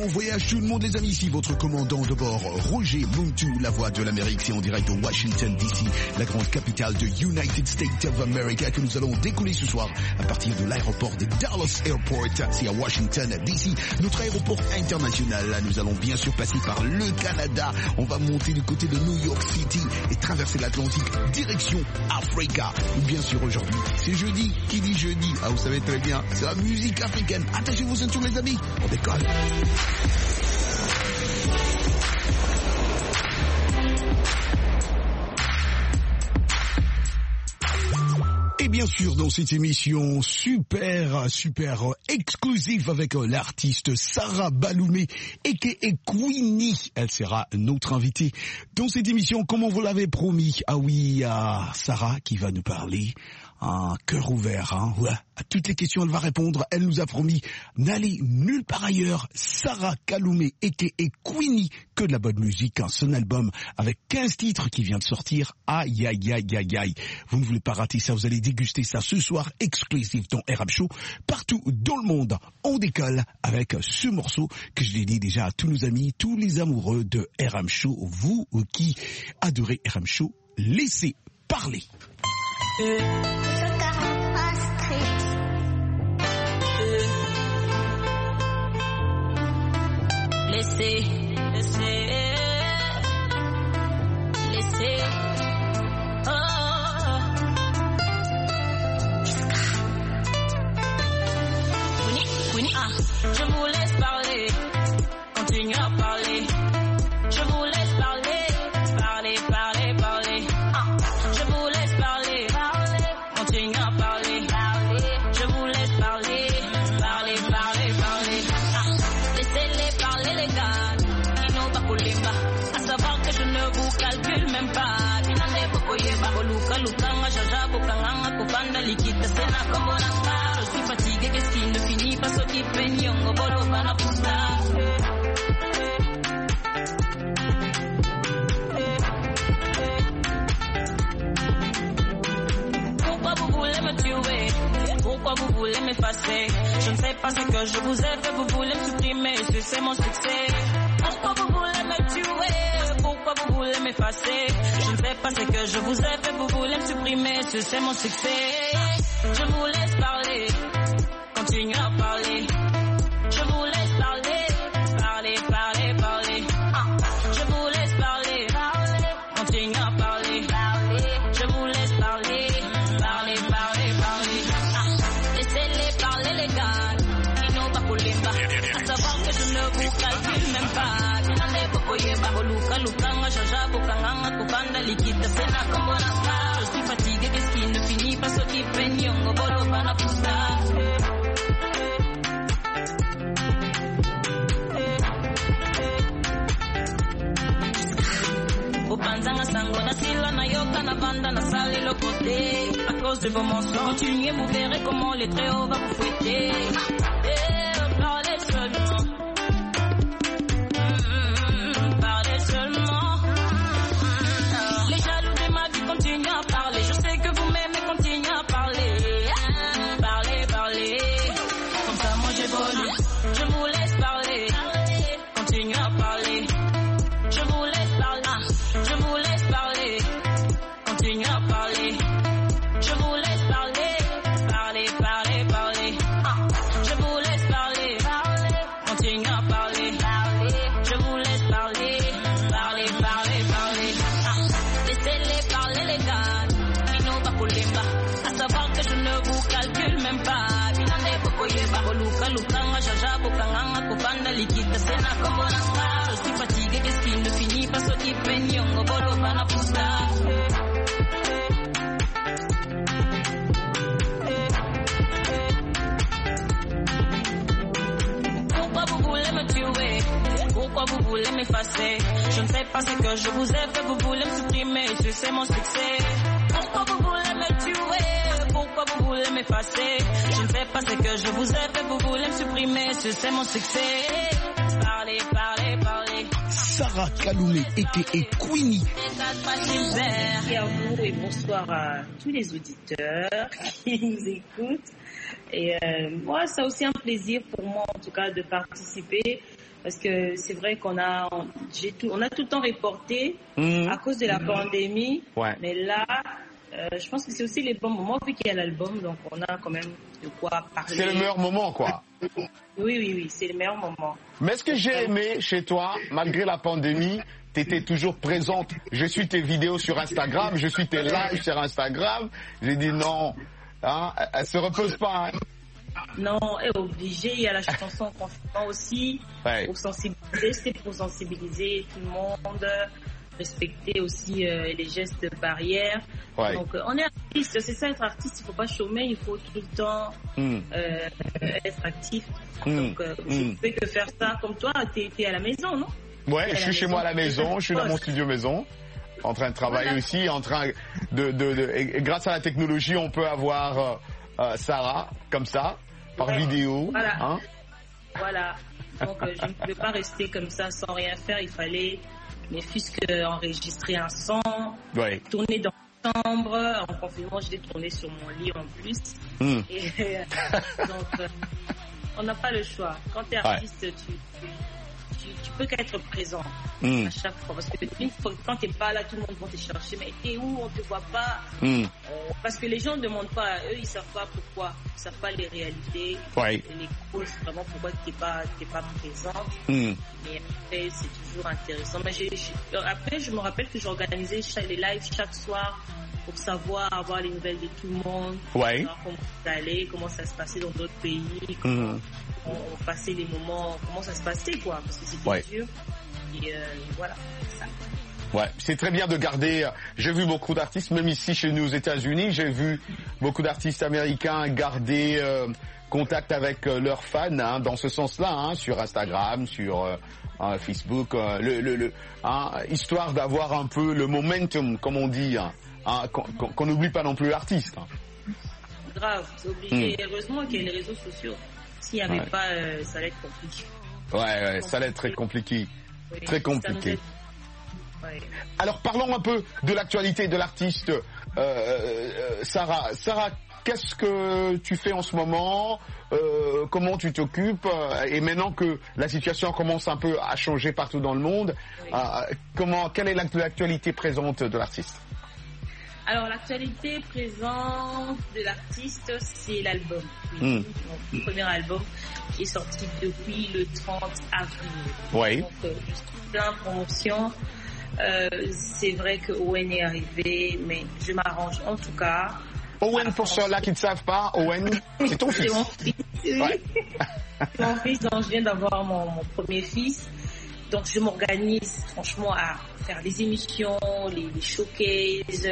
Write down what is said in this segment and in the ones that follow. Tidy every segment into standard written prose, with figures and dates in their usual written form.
bon voyage tout le monde les amis, ici votre commandant de bord, Roger Muntu, la voix de l'Amérique, c'est en direct de Washington DC, la grande capitale de United States of America, que nous allons décoller ce soir à partir de l'aéroport de Dallas Airport, c'est à Washington DC, notre aéroport international. Là, nous allons bien sûr passer par le Canada, on va monter du côté de New York City et traverser l'Atlantique, direction Africa. Bien sûr aujourd'hui, c'est jeudi, qui dit jeudi, vous savez très bien, c'est la musique africaine. Attachez vos ceintures les amis, on décolle. Et bien sûr, dans cette émission super exclusive avec l'artiste Sarah Baloumé aka Queenie, elle sera notre invitée dans cette émission comme on vous l'avait promis. Ah oui, Sarah qui va nous parler un cœur ouvert, ouais. À toutes les questions elle va répondre, elle nous a promis n'aller nulle part ailleurs. Sarah Baloumé aka Queenie, que de la bonne musique, son album avec 15 titres qui vient de sortir, aïe. Vous ne voulez pas rater ça, vous allez déguster ça ce soir, exclusif dans RM Show, partout dans le monde. On décolle avec ce morceau que je l'ai dit déjà à tous nos amis, tous les amoureux de RM Show, vous qui adorez RM Show, laissez parler. Laissez. Je vous laisse parler, continuez à parler. Je vous laisse parler. Je vous laisse parler, continuez à parler. Je vous laisse parler. Laissez-les parler les gars, ils n'ont pas coulé bas. À savoir que je ne vous calcule même pas. Binane bokoyeba, oluka lukanga, jaja bokanga, kufanda likita sena kombonanga. Je suis fatigué, qu'est-ce qui ne finit pas, ce qui peigne, on bolo bana poussa. Pourquoi vous voulez me tuer? Pourquoi vous voulez m'effacer? Je ne sais pas ce que je vous ai fait, vous voulez me supprimer, c'est mon succès. Pourquoi vous voulez me tuer? Pourquoi vous voulez m'effacer? Je ne sais pas ce que je vous ai fait, vous voulez me supprimer, c'est mon succès. Je vous laisse parler, continuez à parler. Je vous laisse parler. Je vous laisse parler, continuez à parler. Je vous laisse parler. Laissez-les parler les gars, ils n'ont pas coulé bas. À savoir que je ne vous calcule même pas. Binane bokoyeba, oluka lukanga, jaja bokanga, kufanda likita sena kombonanga. Je suis fatigué, qu'est-ce qui ne finit pas, ce qui peigne, on bolo bana poussa. Opanzanga sango na sila na yoka na banda na sali le côté. À cause de vos mensonges, continuez, vous verrez comment les très hauts va vous fouetter. Parlez seulement. Parlez seulement. Les jaloux de ma vie continuent à parler. Je sais que vous m'aimez, continuez à parler. Parlez. Comme ça moi j'évolue. Je vous laisse parler. Continuez à parler. Je vous laisse parler. Je vous laisse parler. Continuez à parler. Je vous laisse parler. Parlez. Je vous laisse parler. Continuez à parler. Je vous laisse parler. Parlez. Laissez-les parler les gars, ils n'ont pas coulé bas. À savoir que je ne vous calcule même pas. Binane bokoyeba, oluka lukanga, jaja bokanga, kufanda likita sena kombonanga. Je suis fatigué, qu'est-ce qui ne finit pas, ce qui peigne, on bolo bana poussa. Pourquoi vous voulez me tuer? Pourquoi vous voulez m'effacer? Je ne sais pas ce que je vous ai fait, vous voulez me supprimer, c'est mon succès. Pourquoi vous voulez me tuer? Pourquoi vous voulez m'effacer? Je ne sais pas ce que je vous ai fait, vous voulez me supprimer, c'est mon succès. Parlez. Sarah Baloumé aka Queenie. Merci à vous et bonsoir à tous les auditeurs qui nous écoutent. Et moi, c'est aussi un plaisir pour moi, en tout cas, de participer. Parce que c'est vrai qu'on a, on a tout le temps reporté à cause de la pandémie. Ouais. Mais là, je pense que c'est aussi les bons moments, vu qu'il y a l'album, donc on a quand même de quoi parler. C'est le meilleur moment, quoi. Oui, c'est le meilleur moment. Mais ce que j'ai aimé chez toi, malgré la pandémie, t'étais toujours présente. Je suis tes vidéos sur Instagram, je suis tes lives sur Instagram. J'ai dit non, hein, elle se repose pas. Hein. Non, elle est obligée. Il y a la chanson confinement aussi. Ouais. Pour sensibiliser, c'est pour sensibiliser tout le monde, respecter aussi les gestes barrières. Ouais. Donc, on est artiste. C'est ça, être artiste. Il faut pas chômer. Il faut tout le temps être actif. Donc, je ne fais que faire ça. Comme toi, t'es à la maison, non? Ouais, je suis chez moi à la maison. Je suis dans mon studio maison. En train de travailler aussi, en train et grâce à la technologie, on peut avoir Sarah comme ça, par vidéo. Voilà. Hein? Voilà. Donc, je ne pouvais pas rester comme ça sans rien faire. Il fallait, mais puisque enregistrer un son, tourner dans la chambre. En confinement, je l'ai tourné sur mon lit en plus. Et, donc, on n'a pas le choix. Quand tu es artiste, tu peux qu'être présent à chaque fois. Parce que quand tu n'es pas là, tout le monde va te chercher. Mais t'es où? On ne te voit pas. Parce que les gens ne demandent pas. Eux, ils ne savent pas pourquoi. Ils ne savent pas les réalités. Et les causes, vraiment, pourquoi tu n'es pas présente. Mais après, c'est toujours intéressant. Mais après, je me rappelle que j'organisais les lives chaque soir pour savoir, avoir les nouvelles de tout le monde. Savoir comment ça allait, comment ça se passait dans d'autres pays. Comment on passait les moments, comment ça se passait, quoi. Parce que c'était dur. Et voilà, c'est ça. Ouais, c'est très bien de garder. J'ai vu beaucoup d'artistes, même ici chez nous aux États-Unis, j'ai vu beaucoup d'artistes américains garder contact avec leurs fans, hein, dans ce sens-là, hein, sur Instagram, sur Facebook, histoire d'avoir un peu le momentum, comme on dit, hein, qu'on n'oublie pas non plus l'artiste. Hein. Grave, c'est obligé. Heureusement qu'il y a les réseaux sociaux. S'il n'y avait pas, ça allait être compliqué. Ouais, ça allait être très compliqué. Très compliqué. Alors parlons un peu de l'actualité de l'artiste Sarah. Sarah, qu'est-ce que tu fais en ce moment? Comment tu t'occupes? Et maintenant que la situation commence un peu à changer partout dans le monde, quelle est l'actualité présente de l'artiste? Alors l'actualité présente de l'artiste, c'est l'album. Mon premier album qui est sorti depuis le 30 avril. Donc je suis plein de promotion. C'est vrai que Owen est arrivé, mais je m'arrange en tout cas. Owen, pour ceux-là qui ne savent pas, Owen, c'est ton fils. C'est mon fils. C'est mon fils, donc je viens d'avoir mon premier fils. Donc je m'organise franchement à faire des émissions, les showcases.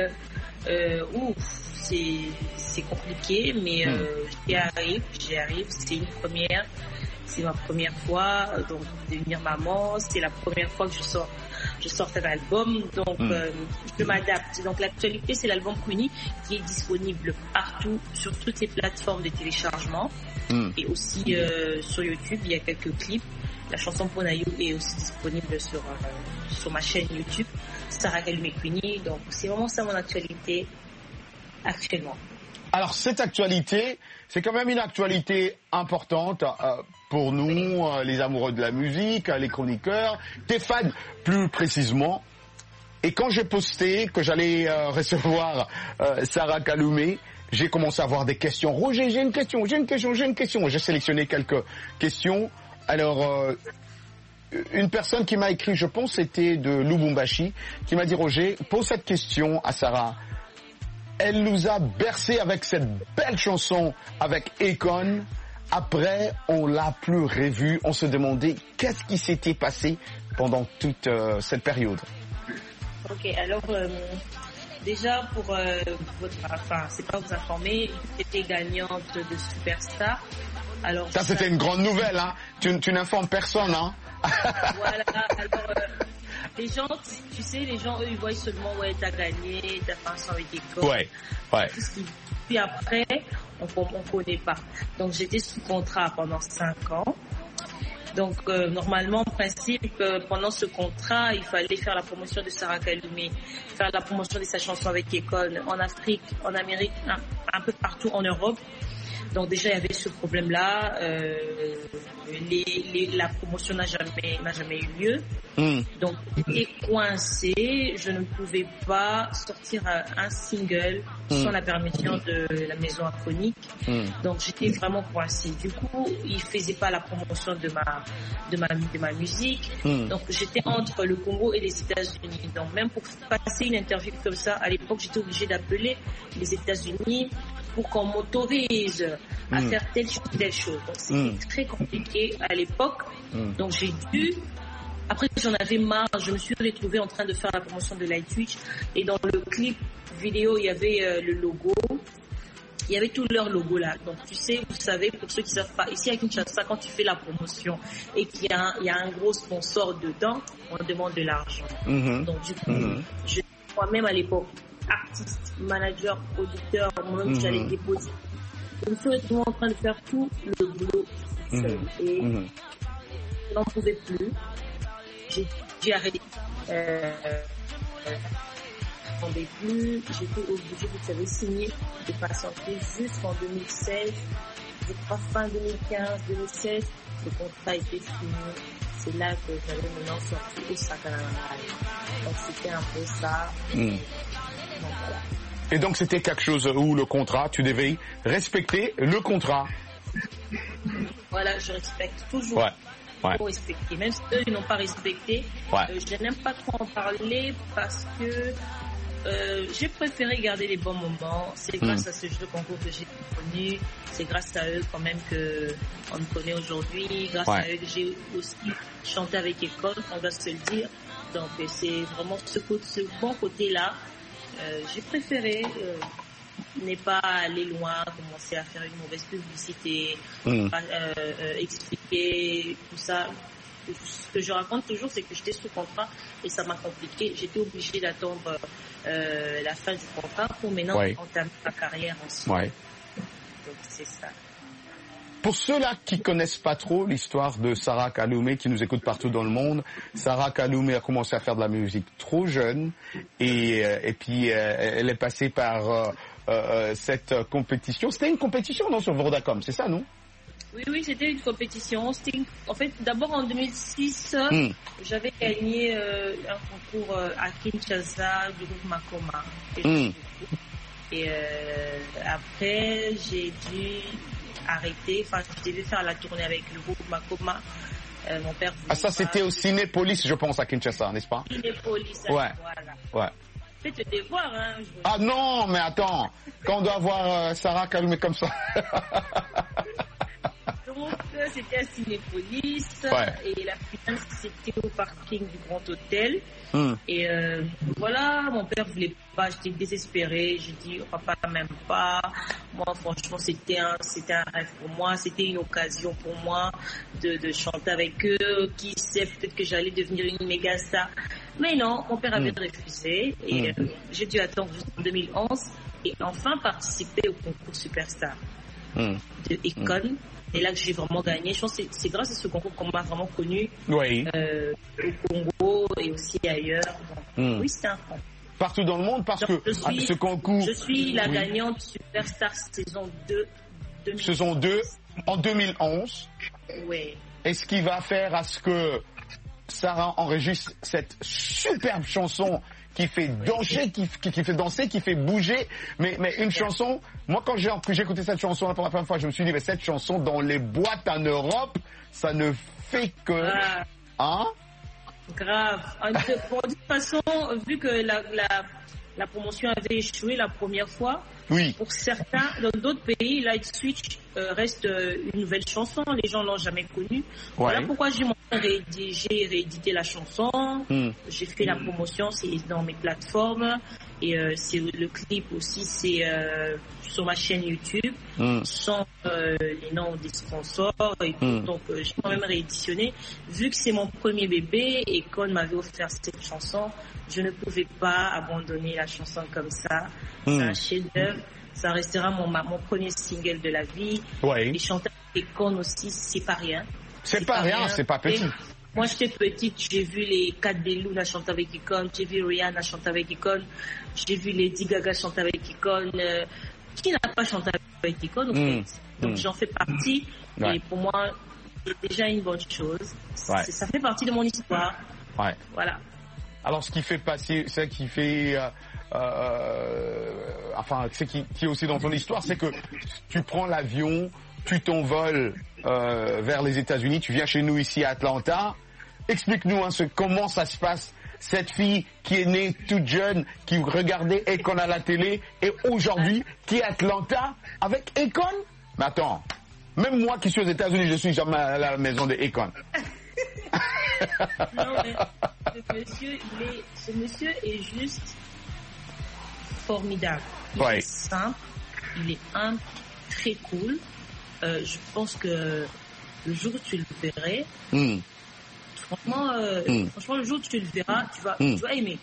C'est compliqué, mais j'y arrive. C'est une première. C'est ma première fois, donc devenir maman. C'est la première fois que je sors un album, donc je m'adapte. Donc l'actualité, c'est l'album Queenie qui est disponible partout, sur toutes les plateformes de téléchargement et aussi sur YouTube. Il y a quelques clips. La chanson Ponayou est aussi disponible sur ma chaîne YouTube, Sarah Galumé Queenie. Donc c'est vraiment ça mon actualité actuellement. Alors cette actualité, c'est quand même une actualité importante pour nous, les amoureux de la musique, les chroniqueurs, tes fans plus précisément. Et quand j'ai posté que j'allais recevoir Sarah Galumé, j'ai commencé à avoir des questions. Roger, j'ai une question. J'ai sélectionné quelques questions. Alors, une personne qui m'a écrit, je pense c'était de Lubumbashi, qui m'a dit, Roger, pose cette question à Sarah. Elle nous a bercé avec cette belle chanson avec Akon. Après, on l'a plus revue. On se demandait qu'est-ce qui s'était passé pendant toute cette période. Ok, alors déjà pour c'est pas vous informer, j'étais gagnante de Superstar. Alors ça c'était une grande nouvelle, hein. Tu n'informes personne, hein. Voilà. Alors les gens, tu sais, les gens eux ils voient seulement t'as gagné, t'as fait un son avec Akon. Ouais. Puis après on connaît pas. Donc j'étais sous contrat pendant 5 ans. Donc normalement, en principe, pendant ce contrat, il fallait faire la promotion de Sarah Galumé, faire la promotion de sa chanson avec Akon en Afrique, en Amérique, un peu partout en Europe. Donc déjà il y avait ce problème-là. La promotion n'a jamais eu lieu. Donc j'étais coincée, je ne pouvais pas sortir un single sans la permission de la maison acronique. Donc j'étais vraiment coincée. Du coup, ils faisaient pas la promotion de ma musique. Donc j'étais entre le Congo et les États-Unis. Donc même pour passer une interview comme ça, à l'époque, j'étais obligée d'appeler les États-Unis pour qu'on m'autorise à faire telle chose. Donc c'était très compliqué à l'époque. Donc j'ai dû. Après, j'en avais marre. Je me suis retrouvée en train de faire la promotion de Lightwitch. Et dans le clip vidéo, il y avait le logo. Il y avait tout leur logo là. Donc, vous savez, pour ceux qui ne savent pas, ici à Kinshasa, quand tu fais la promotion et qu'il y a un gros sponsor dedans, on demande de l'argent. Donc, du coup, moi-même à l'époque, artiste, manager, producteur, moi-même, j'allais déposer. Je me suis retrouvée en train de faire tout le boulot seul. Et je n'en pouvais plus. J'ai arrêté. Je n'entendais plus. J'étais obligée, vous savez, signer de patienter jusqu'en 2016. Je crois fin 2015, 2016, le contrat était fini. C'est là que j'avais maintenant sorti au Sakanana. Donc c'était un peu ça. Donc voilà. Et donc c'était quelque chose où le contrat, tu devais respecter le contrat. Voilà, je respecte toujours. Ouais. Faut respecter. Même si eux ils n'ont pas respecté, je n'aime pas trop en parler parce que j'ai préféré garder les bons moments. C'est grâce à ce jeu de concours que j'ai connu. C'est grâce à eux quand même que on me connaît aujourd'hui. Grâce à eux que j'ai aussi chanté avec École, on va se le dire. Donc c'est vraiment ce bon côté-là. J'ai préféré n'est pas aller loin, commencer à faire une mauvaise publicité, expliquer tout ça. Ce que je raconte toujours, c'est que j'étais sous contrat et ça m'a compliqué. J'étais obligée d'attendre la fin du contrat pour maintenant entamer ma carrière ensuite. Donc c'est ça. Pour ceux-là qui connaissent pas trop l'histoire de Sarah Kaloumé, qui nous écoute partout dans le monde, Sarah Kaloumé a commencé à faire de la musique trop jeune et puis elle est passée par cette compétition. C'était une compétition, non, sur Vodacom, c'est ça, non? Oui, c'était une compétition. En fait, d'abord en 2006, j'avais gagné un concours à Kinshasa du groupe Makoma. Et après, j'ai dû arrêter. Enfin, je devais faire la tournée avec le groupe Makoma. Mon père voulait ça, c'était au Cinépolis, je pense, à Kinshasa, n'est-ce pas? Cinépolis, voilà. Faites le devoir, hein. Ah non, mais attends, quand on doit voir Sarah Kaloumé comme ça. Donc, c'était à Cinépolis et la finale, c'était au parking du Grand Hôtel. Et voilà, mon père voulait pas, j'étais désespérée. J'ai dit, papa, même pas. Moi, franchement, c'était un rêve pour moi. C'était une occasion pour moi de chanter avec eux. Qui sait, peut-être que j'allais devenir une méga star. Mais non, mon père avait refusé. Et j'ai dû attendre jusqu'en 2011 et enfin participer au concours Superstar de Econ. Et là que j'ai vraiment gagné. Je pense que c'est grâce à ce concours qu'on m'a vraiment connu au Congo et aussi ailleurs. Donc, oui, c'est un concours. Partout dans le monde, parce que ce concours... Je suis la gagnante Superstar saison 2. Saison 2 en 2011. Oui. Et ce qui va faire à ce que Sarah enregistre cette superbe chanson qui fait danser, qui fait danser, qui fait bouger, mais une chanson, moi quand j'ai écouté cette chanson pour la première fois, je me suis dit, mais cette chanson dans les boîtes en Europe, ça ne fait que... Hein? Grave. De toute façon, vu que la promotion avait échoué la première fois, pour certains, dans d'autres pays, Light Switch reste une nouvelle chanson, les gens l'ont jamais connue. Voilà pourquoi j'ai réédité la chanson, j'ai fait la promotion, c'est dans mes plateformes, et c'est le clip aussi, c'est sur ma chaîne YouTube, sans les noms des sponsors et tout. Donc j'ai quand même rééditionné. Vu que c'est mon premier bébé et qu'on m'avait offert cette chanson, je ne pouvais pas abandonner la chanson comme ça. C'est un chef-d'œuvre. Ça restera mon premier single de la vie. Et chanter avec Econ aussi, c'est pas rien. C'est pas rien, c'est pas petit. Moi, j'étais petite, j'ai vu les Kat Bellou chanter avec Econ, j'ai vu Rihanna chanter avec Econ, j'ai vu Lady Gaga chanter avec Econ. Qui n'a pas chanté avec Econ, en fait? Donc j'en fais partie. Et pour moi, c'est déjà une bonne chose. Ça fait partie de mon histoire. Voilà. Alors, ce qui fait passer, ce qui fait, ce qui est aussi dans ton histoire, c'est que tu prends l'avion, tu t'envoles vers les États-Unis, tu viens chez nous ici à Atlanta. Explique-nous comment ça se passe. Cette fille qui est née toute jeune, qui regardait Akon à la télé, et aujourd'hui qui est à Atlanta avec Akon. Mais attends, même moi qui suis aux États-Unis, je suis jamais à la maison de Akon. Non, mais ce monsieur est juste formidable. Il est simple, il est humble, très cool. Je pense que le jour où tu le verrais, franchement, le jour où tu le verras, tu vas aimer.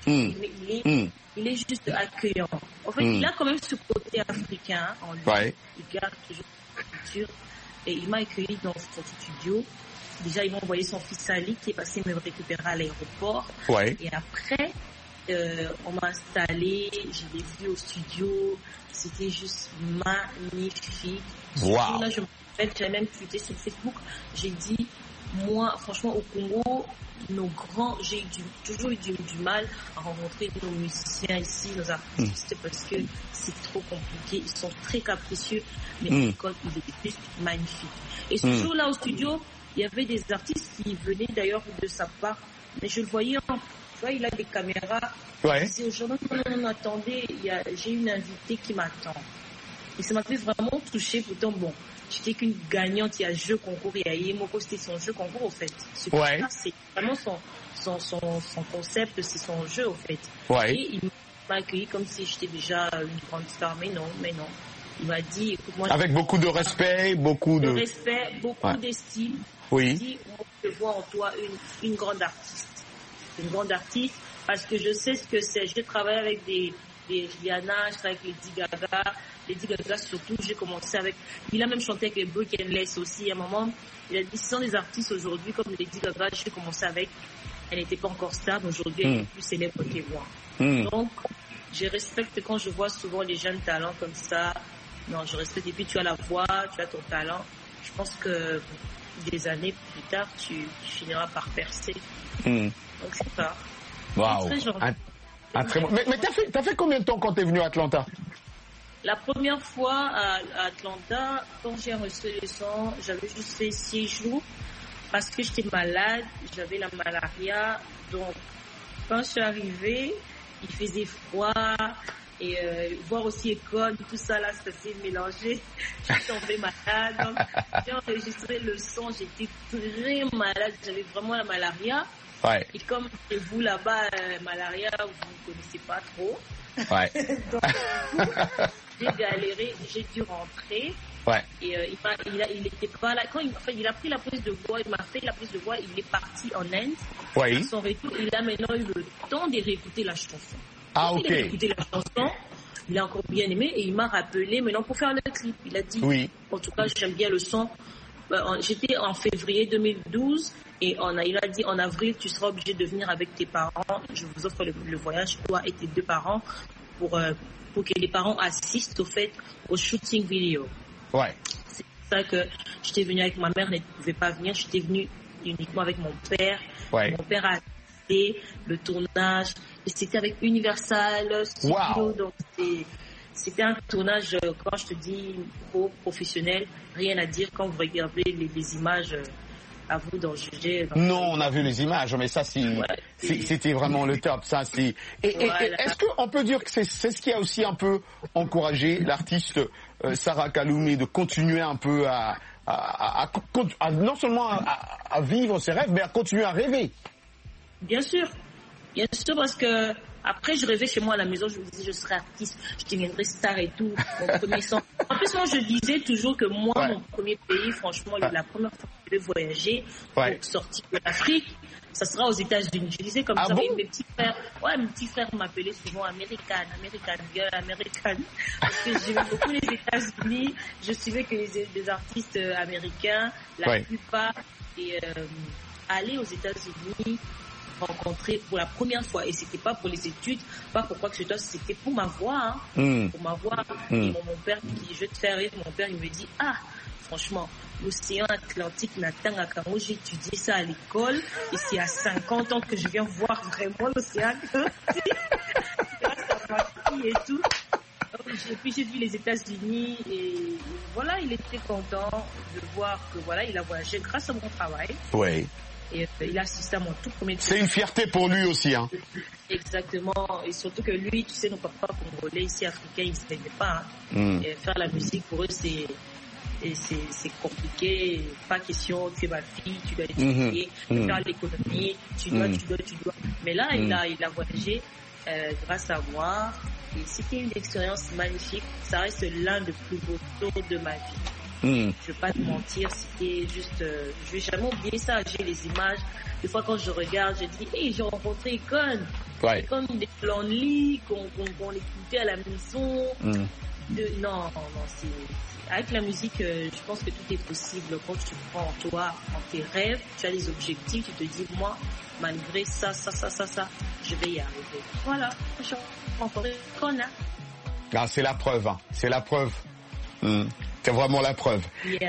Il est juste accueillant. En fait, il a quand même ce côté africain en lui. Il garde toujours sa culture. Et il m'a accueilli dans son studio. Déjà, ils m'ont envoyé son fils Ali qui est passé me récupérer à l'aéroport. Et après, on m'a installé, je l'ai vu au studio. C'était juste magnifique. Wow. Là, je me rappelle, j'avais même tweeté sur Facebook. J'ai dit, moi, franchement, au Congo, j'ai toujours eu du mal à rencontrer nos musiciens ici, nos artistes, parce que c'est trop compliqué. Ils sont très capricieux, mais l'école, il est juste magnifique. Et ce jour-là, au studio, il y avait des artistes qui venaient d'ailleurs de sa part, mais je le voyais, tu vois, il a des caméras. Je disais aujourd'hui, non, attendez, j'ai une invitée qui m'attend. Et ça m'a fait vraiment toucher. Pourtant, bon, j'étais qu'une gagnante. Il y a jeu concours, il y a Yemoko, c'était son jeu concours, au fait. C'est vraiment son concept, c'est son jeu, au fait. Et il m'a accueilli comme si j'étais déjà une grande star, mais non. Il m'a dit, écoute, moi... Avec beaucoup de respect, beaucoup d'estime. Il m'a dit, moi, je vois en toi une grande artiste. Une grande artiste, parce que je sais ce que c'est. Je travaille avec des Rihanna, je travaille avec Lady Gaga. Lady Gaga surtout, j'ai commencé avec... Il a même chanté avec les Brokenless aussi. À un moment, il a dit, ce sont des artistes aujourd'hui, comme Lady Gaga, j'ai commencé avec... Elle n'était pas encore stable, aujourd'hui elle est plus célèbre que moi. Donc, je respecte quand je vois souvent les jeunes talents comme ça. Non, je respecte. Et puis tu as la voix, tu as ton talent. Je pense que des années plus tard, tu finiras par percer. Donc c'est ça. Waouh. Mais t'as fait combien de temps quand t'es venu à Atlanta? La première fois à Atlanta, quand j'ai reçu le son, j'avais juste fait 6 jours parce que j'étais malade, j'avais la malaria. Donc, quand je suis arrivée, il faisait froid et voir aussi Akon, tout ça là, ça s'est mélangé. Je suis tombée malade. Donc, j'ai enregistré le son, j'étais très malade, j'avais vraiment la malaria. Et comme vous là-bas, malaria, vous ne connaissez pas trop. Donc, j'ai galéré, j'ai dû rentrer. Et il était pas là. Quand il a pris la prise de voix, il m'a fait la prise de voix, il est parti en Inde. À son retour, il a maintenant eu le temps de réécouter la chanson. Il a réécouté la chanson, il a encore bien aimé et il m'a rappelé maintenant pour faire le clip. Il a dit, en tout cas, j'aime bien le son. J'étais en février 2012 et il a dit en avril, tu seras obligé de venir avec tes parents. Je vous offre le voyage, toi et tes 2 parents, pour que les parents assistent au shooting vidéo. C'est pour ça que j'étais venue avec ma mère, elle ne pouvait pas venir. J'étais venue uniquement avec mon père. Mon père a assisté le tournage et c'était avec Universal Studios. Donc c'était un tournage, quand je te dis professionnel, rien à dire quand vous regardez les images. À vous d'en juger. Non, on a vu les images, mais ça, c'était vraiment le top. Ça, et est-ce qu'on peut dire que c'est ce qui a aussi un peu encouragé l'artiste Sarah Kaloumé de continuer un peu à non seulement à vivre ses rêves, mais à continuer à rêver? Bien sûr, parce que après, je rêvais chez moi à la maison, je me disais, je serais artiste, je deviendrais star et tout. Mon premier son. En plus, moi, je disais toujours que moi, mon premier pays, franchement, la première fois que je vais voyager pour sortir de l'Afrique, ça sera aux États-Unis. Je disais comme ça, bon? mes petits frères m'appelaient souvent American girl, American. Parce que j'aimais beaucoup les États-Unis. Je suivais que les artistes américains, la plupart, et aller aux États-Unis, rencontré pour la première fois. Et c'était pas pour les études, pas pour quoi que ce soit, c'était pour ma voix. Hein. Pour ma voix. Et mon père, je vais te faire rire, mon père, il me dit, franchement, l'océan Atlantique n'atteint moi j'ai étudié ça à l'école et c'est à 50 ans que je viens voir vraiment l'océan Atlantique grâce à ma fille et tout. Et puis j'ai vu les États-Unis et voilà, il était content de voir que voilà, il a voyagé grâce à mon travail. Oui. Et il a assisté à mon tout premier tour. C'est une fierté pour lui aussi, hein. Exactement. Et surtout que lui, tu sais, nos papas congolais ici africains, ils ne se plaignent pas. Hein. Et faire la musique pour eux, c'est compliqué, pas question, tu es ma fille, tu dois étudier, faire l'économie, tu dois. Mais là, il a voyagé grâce à moi et c'était une expérience magnifique. Ça reste l'un des plus beaux tours de ma vie. Je vais pas te mentir, c'était juste, je vais jamais oublier ça. J'ai les images. Des fois, quand je regarde, je dis, hey, j'ai rencontré Econ. Econ, il est lonely, qu'on écoutait à la maison. Non, c'est avec la musique, je pense que tout est possible. Quand tu prends en toi, en tes rêves, tu as des objectifs, tu te dis, moi, malgré ça, je vais y arriver. Voilà, je rencontré Econ. Ah, c'est la preuve, hein. C'est la preuve. C'est vraiment la preuve. Yeah.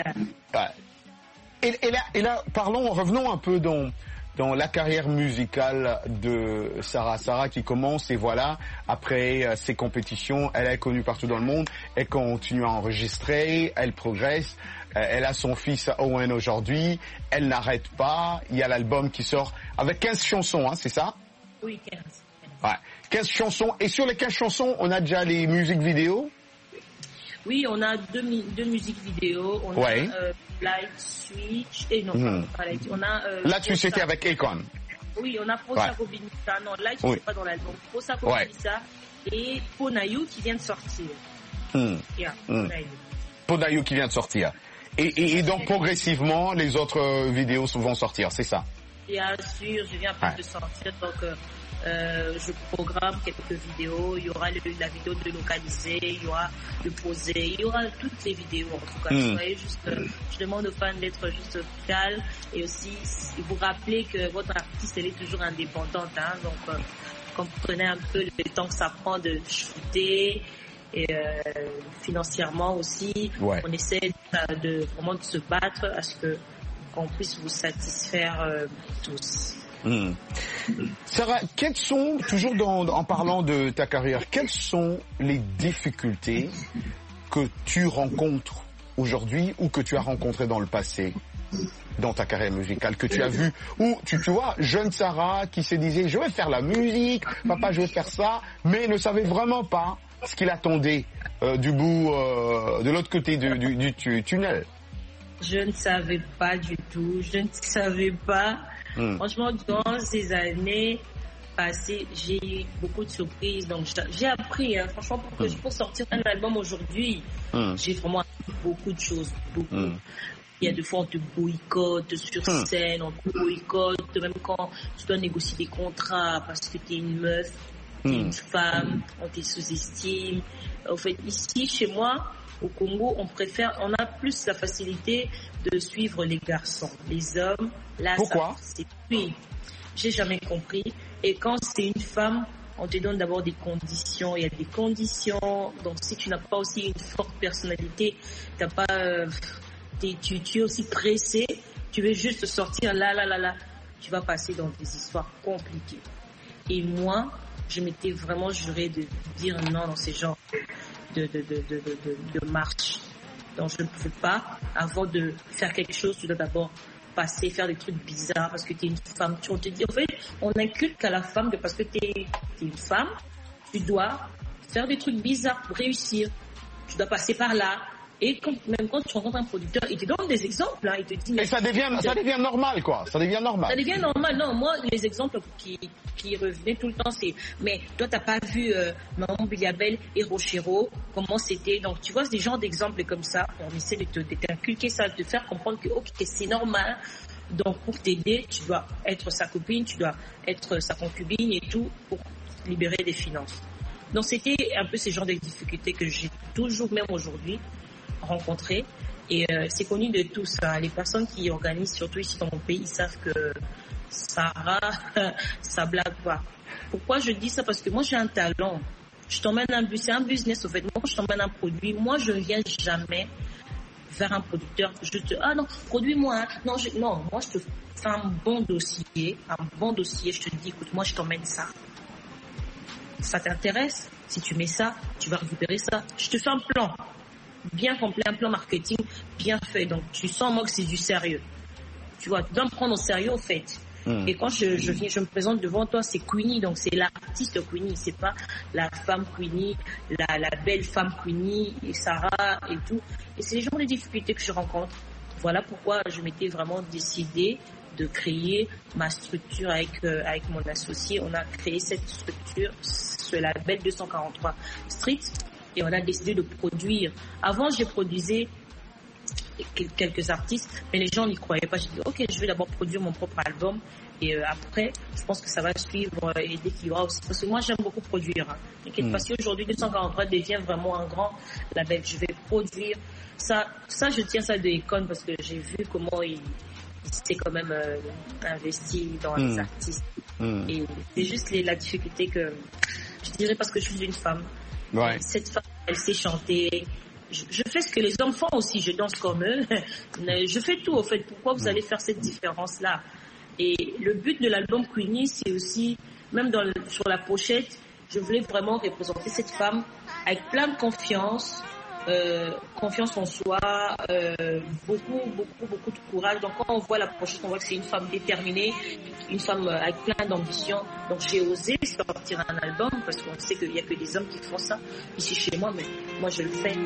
Et là, revenons un peu dans la carrière musicale de Sarah. Sarah qui commence et voilà, après ses compétitions, elle est connue partout dans le monde, elle continue à enregistrer, elle progresse, elle a son fils Owen aujourd'hui, elle n'arrête pas, il y a l'album qui sort avec 15 chansons, hein, c'est ça? Oui, 15. Ouais, 15 chansons, et sur les 15 chansons, on a déjà les musiques vidéo? Oui, on a deux musiques vidéo. On a Light Switch. Et non, pas Light. On a. Light Switch, c'était avec Akon. Oui, on a Posako Binissa. Non, Light Switch, pas dans l'album. Posako Binissa et Ponayu qui vient de sortir. Ponayu qui vient de sortir. Et donc, progressivement, les autres vidéos vont sortir, c'est ça? Bien sûr, je viens à peine de sortir. Donc, je programme quelques vidéos, il y aura la vidéo de localiser, il y aura de poser, il y aura toutes les vidéos en tout cas. Soyez juste, je demande aux fans d'être juste calmes et aussi vous rappeler que votre artiste elle est toujours indépendante, hein, donc comprenez un peu le temps que ça prend de shooter et financièrement aussi, on essaie de vraiment de se battre à ce que qu'on puisse vous satisfaire tous. Sarah, quelles sont, toujours en parlant de ta carrière, quelles sont les difficultés que tu rencontres aujourd'hui ou que tu as rencontrées dans le passé dans ta carrière musicale, que tu as vu, ou tu vois, jeune Sarah qui se disait je vais faire la musique, papa je vais faire ça, mais ne savait vraiment pas ce qu'il attendait du bout, de l'autre côté du tunnel. Je ne savais pas du tout, je ne savais pas. Franchement, dans ces années passées, j'ai eu beaucoup de surprises. Donc, j'ai appris, hein, franchement, pour sortir un album aujourd'hui, j'ai vraiment appris beaucoup de choses. Beaucoup. Il y a des fois, on te boycotte sur scène, on te boycotte, même quand tu dois négocier des contrats parce que tu es une meuf, tu es une femme, on te sous-estime. En fait, ici, chez moi, au Congo, on a plus la facilité de suivre les garçons. Les hommes, là, pourquoi? Oui, j'ai jamais compris. Et quand c'est une femme, on te donne d'abord des conditions. Il y a des conditions. Donc, si tu n'as pas aussi une forte personnalité, t'as pas, tu es aussi pressé. Tu veux juste sortir là. Tu vas passer dans des histoires compliquées. Et moi, je m'étais vraiment juré de dire non dans ces genres de marche. Donc je ne pouvais pas, avant de faire quelque chose, tu dois d'abord faire des trucs bizarres parce que tu es une femme. On te dit, en fait, on inculque à la femme que parce que tu es une femme, tu dois faire des trucs bizarres pour réussir. Tu dois passer par là. Et même quand tu rencontres un producteur, il te donne des exemples, hein, il te dit... Mais ça devient normal, quoi. Ça devient normal. Ça devient normal. Non, moi, les exemples qui revenaient tout le temps, c'est... Mais toi, t'as pas vu Maman Biliabel et Rochero, comment c'était. Donc, tu vois, c'est des genres d'exemples comme ça. On essaie de t'inculquer ça, de te faire comprendre que, ok, c'est normal. Donc, pour t'aider, tu dois être sa copine, tu dois être sa concubine et tout, pour libérer des finances. Donc, c'était un peu ces genres de difficultés que j'ai toujours, même aujourd'hui, rencontré et c'est connu de tous, hein. Les personnes qui organisent, surtout ici dans mon pays, ils savent que Sarah, ça blague pas. Pourquoi je dis ça? Parce que moi j'ai un talent. Je t'emmène c'est un business au fait. Moi je t'emmène un produit, moi je ne viens jamais vers un producteur. Non, produis-moi. Hein. Non, moi je te fais un bon dossier. Je te dis, écoute, moi je t'emmène ça. Ça t'intéresse? Si tu mets ça, tu vas récupérer ça. Je te fais un plan bien complet, un plan marketing bien fait. Donc tu sens moi que c'est du sérieux. Tu vois, tu dois me prendre au sérieux au fait. Et quand je me présente devant toi, c'est Queenie, donc c'est l'artiste Queenie, c'est pas la femme Queenie, la belle femme Queenie, et Sarah et tout. Et c'est les genres de difficultés que je rencontre. Voilà pourquoi je m'étais vraiment décidée de créer ma structure avec mon associé. On a créé cette structure, ce label 243 Street, et on a décidé de produire. Avant, j'ai produisé quelques artistes, mais les gens n'y croyaient pas. J'ai dit, ok, je vais d'abord produire mon propre album, et après, je pense que ça va suivre et défilera aussi. Parce que moi, j'aime beaucoup produire. Hein. T'inquiète pas, si aujourd'hui 243 devient vraiment un grand label, je vais produire. Ça, je tiens ça de Akon parce que j'ai vu comment il s'est quand même investi dans les artistes. Et c'est juste la difficulté que, je dirais parce que je suis une femme. Ouais. Cette femme, elle sait chanter. Je fais ce que les hommes font aussi, je danse comme eux. Je fais tout, au fait. Pourquoi vous allez faire cette différence-là? Et le but de l'album Queenie, c'est aussi, même sur la pochette, je voulais vraiment représenter cette femme avec plein de confiance, confiance en soi, beaucoup de courage. Donc quand on voit la pochette, on voit que c'est une femme déterminée, une femme avec plein d'ambition. Donc j'ai osé sortir un album parce qu'on sait qu'il n'y a que des hommes qui font ça ici chez moi, mais moi je le fais.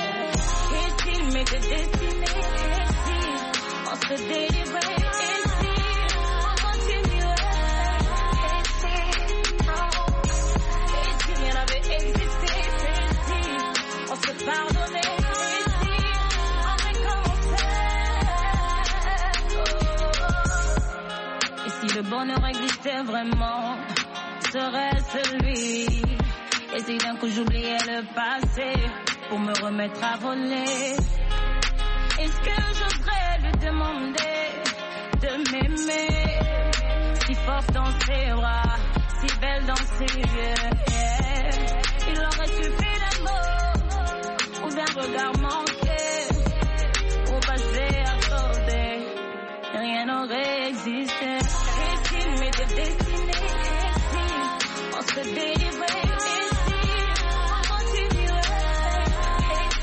Et si le bonheur existait vraiment, serait-ce lui? Et si d'un coup j'oubliais le passé pour me remettre à voler, est-ce que j'oserais lui demander de m'aimer? Si forte dans ses bras, si belle dans ses yeux, yeah. Il aurait suffi d'un mot ou d'un regard manqué pour passer à côté, rien n'aurait existé. Et s'il m'était destiné, et si on se délivrait, et si on continuait, et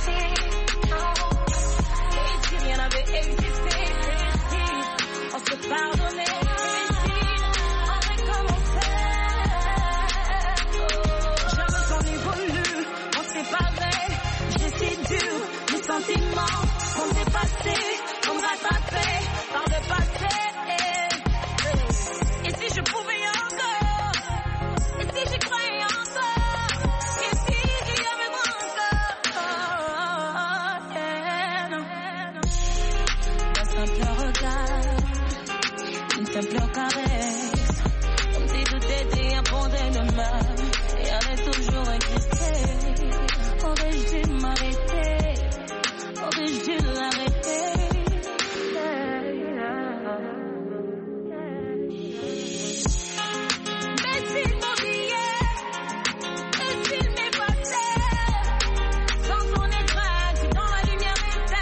si rien n'avait existé, et si on se pardonnait. Sentiments sont dépassés, sont rattrapés par le passé. Et si je pouvais encore, et si j'y croyais encore, et si il y avait encore, un simple regard, une simple caresse, comme si tout était à portée de main, et avait toujours existé. Aurais-je dû m'arrêter? Aurais-je dû l'arrêter? Mais s'il m'oubliait, et s'il m'effaçait, sans son étreinte dans la lumière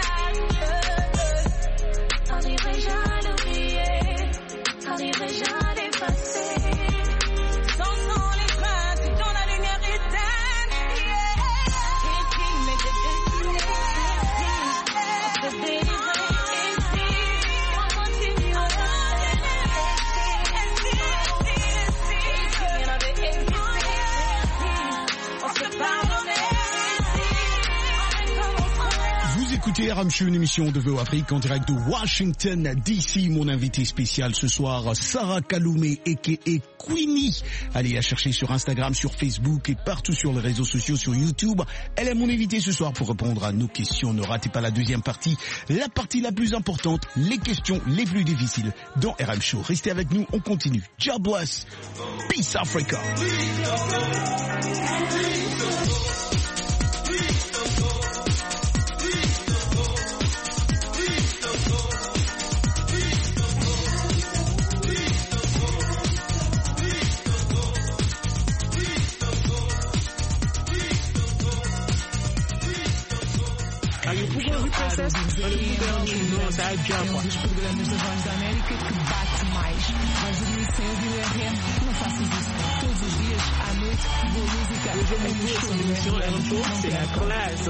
éteinte, arriverais-je à l'oublier? Arriverais-je à l'effacer? Sans son étreinte dans la lumière éteinte, et s'il m'était destiné? Vous écoutez RM Show, une émission de VO Afrique en direct de Washington DC. Mon invité spécial ce soir, Sarah Kaloumé a.k.a. Queenie. Allez la chercher sur Instagram, sur Facebook et partout sur les réseaux sociaux, sur YouTube. Elle est mon invitée ce soir pour répondre à nos questions. Ne ratez pas la deuxième partie, la partie la plus importante, les questions les plus difficiles dans RM Show. Restez avec nous, on continue. God bless. Peace Africa. sucesso. Olha, tudo é um novo, sai de É um dos programas da Voz da América que bate mais. Vais dormir sem ouvir o RM? Não faças isso. Todos os dias, à noite, boa música. Hoje eu me conheço, é um show, c'est la classe.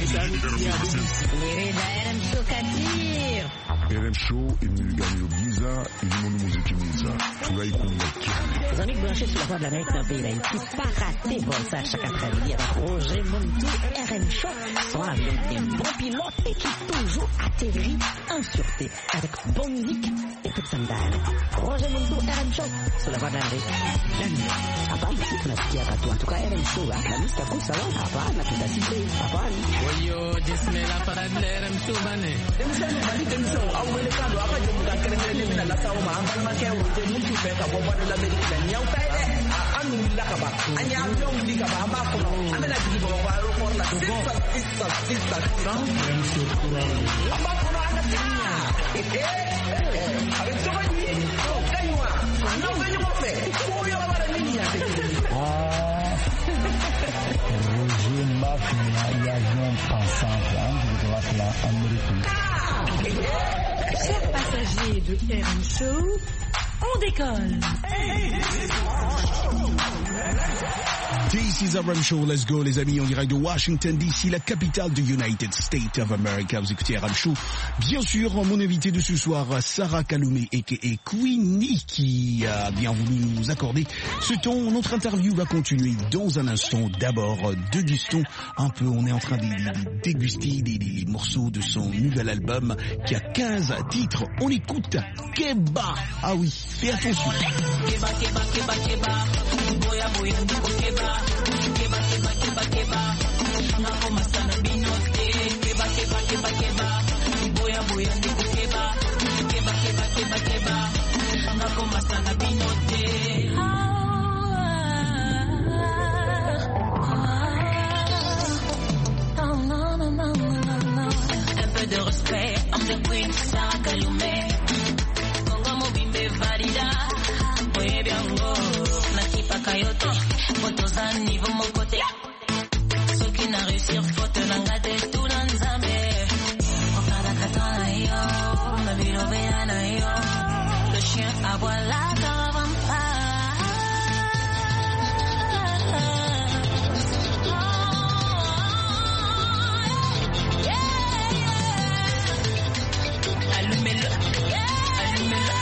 RM Show Kadir. RM Show, il gagne au Giza, il demande musique Giza. Tu vas y comprendre. Les amis branchés sur la Voix de l'Amérique dans le pays d'Haïti, pas rater Volsage chaque après-midi avec Roger Montou, RM Show, sont avec des bons pilotes et qui toujours atterrit en sûreté avec bonne musique et toute sandale. Roger Montou, RM Show, sur la Voix de l'Amérique. La nuit. Hapana, tunasikia katu. En tout cas, RM Show, la liste à kusa, hapana, tutasikia, hapana. Oyo, jismela para RM Show, bane. Chers passagers de RM Show, on décolle. This is RM Show, let's go les amis, en direct de Washington DC, la capitale du United States of America. Vous écoutez RM Show. Bien sûr, mon invité de ce soir, Sarah Kaloumé et Queenie, qui a bien voulu nous accorder ce temps. Notre interview va continuer dans un instant. D'abord, dégustons un peu, on est en train de déguster des morceaux de son nouvel album qui a 15 titres. On écoute Keba. Ah oui, fais attention. Keba, keba, keba, keba. Boya, boya, ndiko keba. Keba, keba, keba, keba. Nakoma sana binote. Keba, keba, keba, keba. Boya, boya, ndiko keba. Keba, keba, keba, keba. Nakoma sana binote. Un peu de respect, I'm the queen, Sarah Kaloumé. Congo Mobimbe valida. Oye biango, nakipa kayote. Photos à niveau mon côté. Ceux qui n'a réussi, faute n'engate tout l'ensemble. Okada katana yo, ma ville obéana yo. Le chien aboie la caravane. Allumez-le, allumez-le.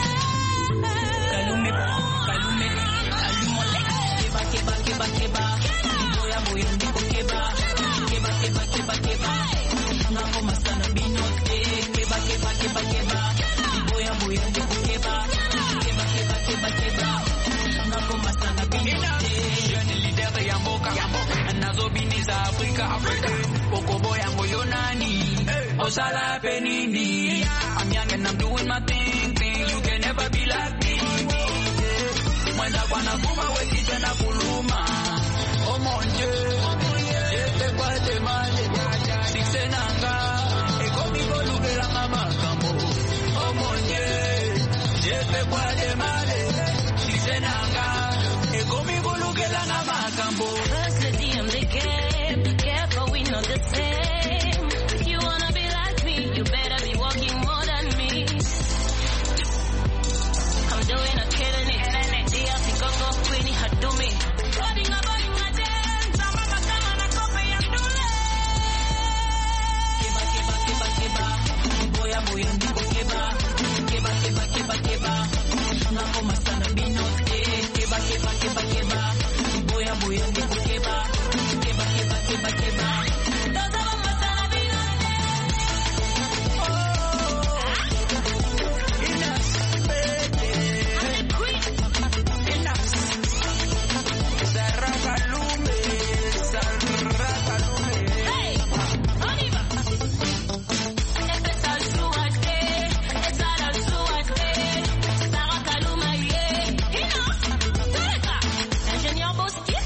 Kaloumé, allume-moi. Keba, keba, keba, keba. Boya, boya, ndiko keba. Keba, keba, keba, keba. Nakoma sana binote. Keba, keba, keba, keba. Boya, boya, ndiko keba. Keba, keba, keba, keba. Nakoma sana binote. Jeune leader ya mboka, nazobiniza Afrika. Okobo yango yonani, osala penini. I'm young and I'm doing my thing. You can never be like me. Mwenda kwa nakuma wekite na kuluma. Oh mon Dieu, jete kwa temale. Sikse nanga, eko miko lubela nga makambo. Oh mon Dieu, jete kwa temale. Sikse nanga, eko miko lubela nga makambo. First lady in the game, careful we not the same. If you wanna be like me, you better be walking more than me. I'm doing a killing it. Dia Sikoko, Queenie Hadumi. Running about in my dance, I'm a matama na kope ya ndule. Keba, keba, keba, keba. Boya, boya, ndiko keba. Keba, keba, keba, keba. Nakoma sana binote. Keba, keba, keba, keba. Boya, boya, ndiko keba. Keba, keba, keba, keba. Nakoma sana binote. I'm the queen. Sarah Kaloumé. Hey, on y va. Empezar su arte, estar al su arte. Sarah Kaloumé, Tureka, ingénieur Bosquier.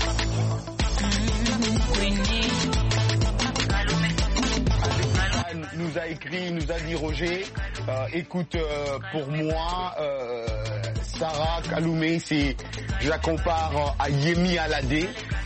Queenie Kaloumé. Nous a écrit, nous a dit Roger, écoute, pour moi, Sarah Kaloumé, je la compare à Yemi Alade.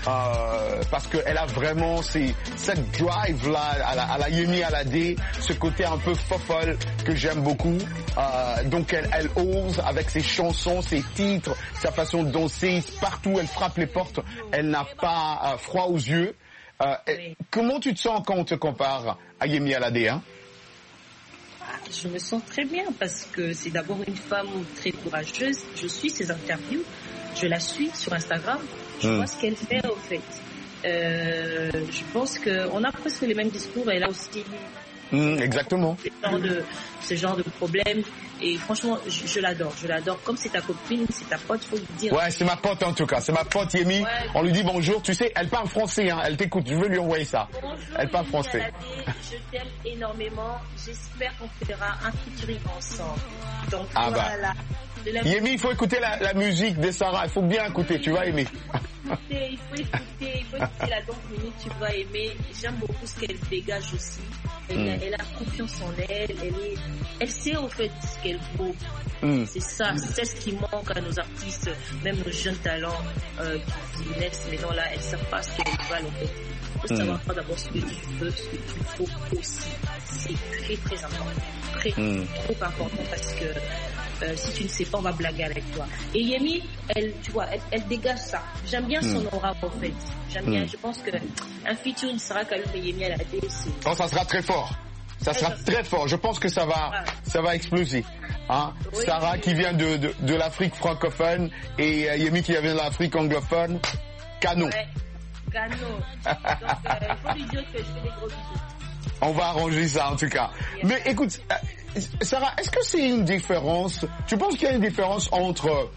parce qu'elle a vraiment cette drive-là à la Yemi Alade, ce côté un peu fofolle que j'aime beaucoup. Donc elle ose avec ses chansons, ses titres, sa façon de danser, partout elle frappe les portes, elle n'a pas froid aux yeux. Oui. Comment tu te sens quand on te compare à Yemi Alade, hein? Je me sens très bien parce que c'est d'abord une femme très courageuse. Je suis ses interviews, je la suis sur Instagram, je vois ce qu'elle fait au fait. Je pense qu'on a presque les mêmes discours, elle a aussi exactement ce genre de problème. Et franchement, je l'adore. Comme c'est ta copine, c'est ta pote, faut lui dire. Ouais, c'est ma pote en tout cas. C'est ma pote Yemi. Ouais. On lui dit bonjour. Tu sais, elle parle français, hein. Elle t'écoute. Je veux lui envoyer ça. Bonjour, elle parle français. Je t'aime énormément. J'espère qu'on fera un featuring ensemble. Donc voilà. Yemi, il faut écouter la musique de Sarah. Il faut bien écouter. Tu vas aimer. Il faut écouter la donc minute. Tu vas aimer. J'aime beaucoup ce qu'elle dégage aussi. Elle a confiance en elle. Elle sait au fait ce qu'elle vaut. C'est ça, c'est ce qui manque à nos artistes, même nos jeunes talents qui naissent maintenant là, elles ne savent pas ce qu'elles veulent en fait. Il faut savoir pas d'abord ce que tu veux, ce que tu faut aussi. C'est très très important, trop important parce que si tu ne sais pas, on va blaguer avec toi. Et Yemi, elle dégage ça. J'aime bien son aura en fait. J'aime bien. Je pense que un featuring Sarah Kaloum et Yemi Alade, oh, ça sera très fort. Ça sera très fort. Je pense que ça va exploser. Hein? Oui, Sarah qui vient de l'Afrique francophone et Yemi qui vient de l'Afrique anglophone. Canon. Ouais, canon. Donc, faut lui dire que je fais des gros bisous. On va arranger ça en tout cas. Yeah. Mais écoute, Sarah, est-ce que c'est une différence? Tu penses qu'il y a une différence entre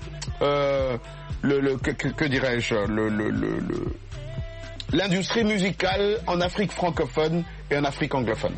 que dirais-je, l'industrie musicale en Afrique francophone et en Afrique anglophone?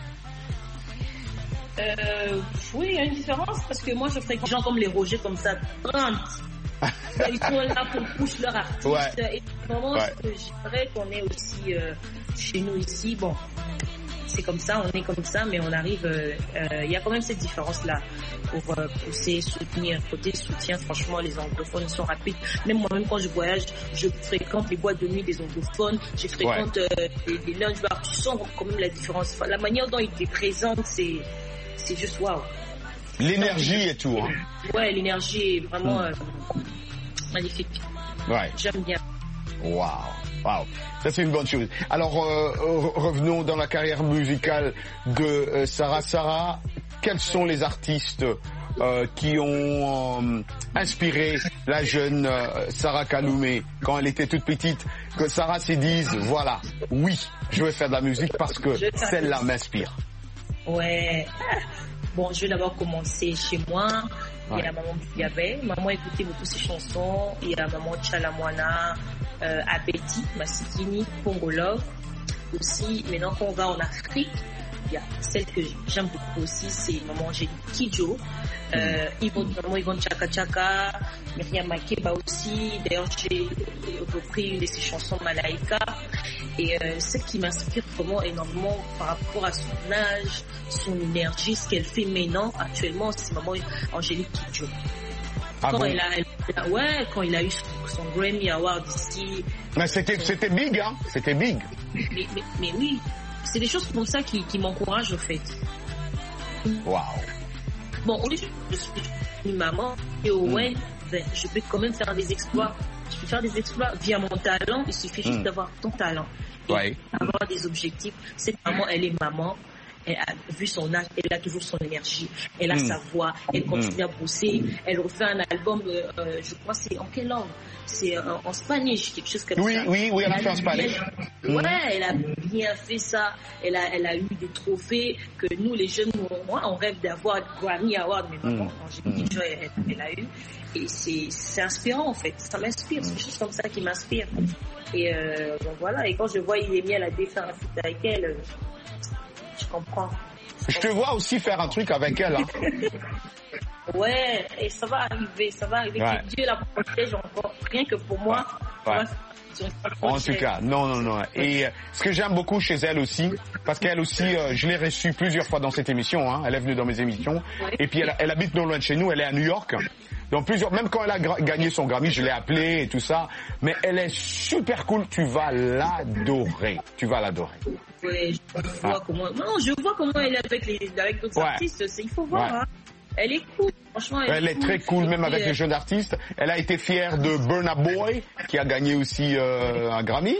Oui, il y a une différence parce que moi je fréquente des gens comme les Roger comme ça, 30. Ils sont là pour pousser leur artiste. Ouais. Et vraiment, j'aimerais qu'on ait aussi chez nous ici, bon, c'est comme ça, on est comme ça, mais on arrive, il y a quand même cette différence-là pour pousser, soutenir. Côté soutien, franchement, les anglophones sont rapides. Même moi-même, quand je voyage, je fréquente les boîtes de nuit des anglophones, je fréquente les lunch bars. Tu sens quand même la différence. Enfin, la manière dont ils te présentent, c'est juste waouh. L'énergie et tout. Hein. Ouais, l'énergie est vraiment magnifique. Ouais. J'aime bien. Waouh. Ça, c'est une bonne chose. Alors, revenons dans la carrière musicale de Sarah. Sarah, quels sont les artistes qui ont inspiré la jeune Sarah Kaloum quand elle était toute petite, que Sarah s'est dit, voilà, oui, je vais faire de la musique parce que celle-là m'inspire. Ouais. Bon, je vais d'abord commencer chez moi. Il y a maman Biabé. Maman écoutait beaucoup ses chansons. Il y a maman Chalamwana, Abeti, Masikini, Pongolov. Aussi, maintenant qu'on va en Afrique, il y a celle que j'aime beaucoup aussi, c'est maman Angélique Kidjo. Maman Yvonne Chaka Chaka, Myriam Makeba aussi. D'ailleurs, j'ai repris une de ses chansons, Malaika. Et ce qui m'inspire vraiment énormément par rapport à son âge, son énergie, ce qu'elle fait maintenant, actuellement, c'est maman Angélique Kidjo. Quand il a eu son Grammy Award ici. Mais c'était big, hein? C'était big. Mais oui, c'est des choses comme ça qui m'encouragent, au fait. Waouh. Bon, au lieu je suis une maman, et je peux quand même faire des exploits. Je peux faire des exploits via mon talent. Il suffit juste d'avoir ton talent. Et avoir des objectifs. Cette maman, elle est maman. Elle a vu son âge, elle a toujours son énergie, elle a sa voix, elle continue à bosser, elle refait un album, je crois c'est en quelle langue? C'est en Spanish, quelque chose comme ça. Oui, elle a fait en Spanish. Ouais, elle a bien fait ça, elle a eu des trophées que nous les jeunes, moi on rêve d'avoir Grammy Award, mais maintenant Angélique Kidjo elle a eu, et c'est inspirant en fait, ça m'inspire, c'est des choses comme ça qui m'inspirent. Et donc voilà, et quand je vois Yemi Alade faire un feat avec elle, je comprends. Je te vois aussi faire un truc avec elle. Hein. Ouais, et ça va arriver. Ouais. Que Dieu la protège encore. Rien que pour moi, Ouais. En tout cas, non. Et ce que j'aime beaucoup chez elle aussi, parce qu'elle aussi, je l'ai reçue plusieurs fois dans cette émission, hein, elle est venue dans mes émissions, et puis elle habite non loin de chez nous, elle est à New York. Donc même quand elle a gagné son Grammy, je l'ai appelée et tout ça, mais elle est super cool, tu vas l'adorer. Ouais, je vois comment elle est avec d'autres artistes, il faut voir. Hein. Elle est cool, franchement. Elle est très cool, même avec les jeunes artistes. Elle a été fière de Burna Boy, qui a gagné aussi un Grammy.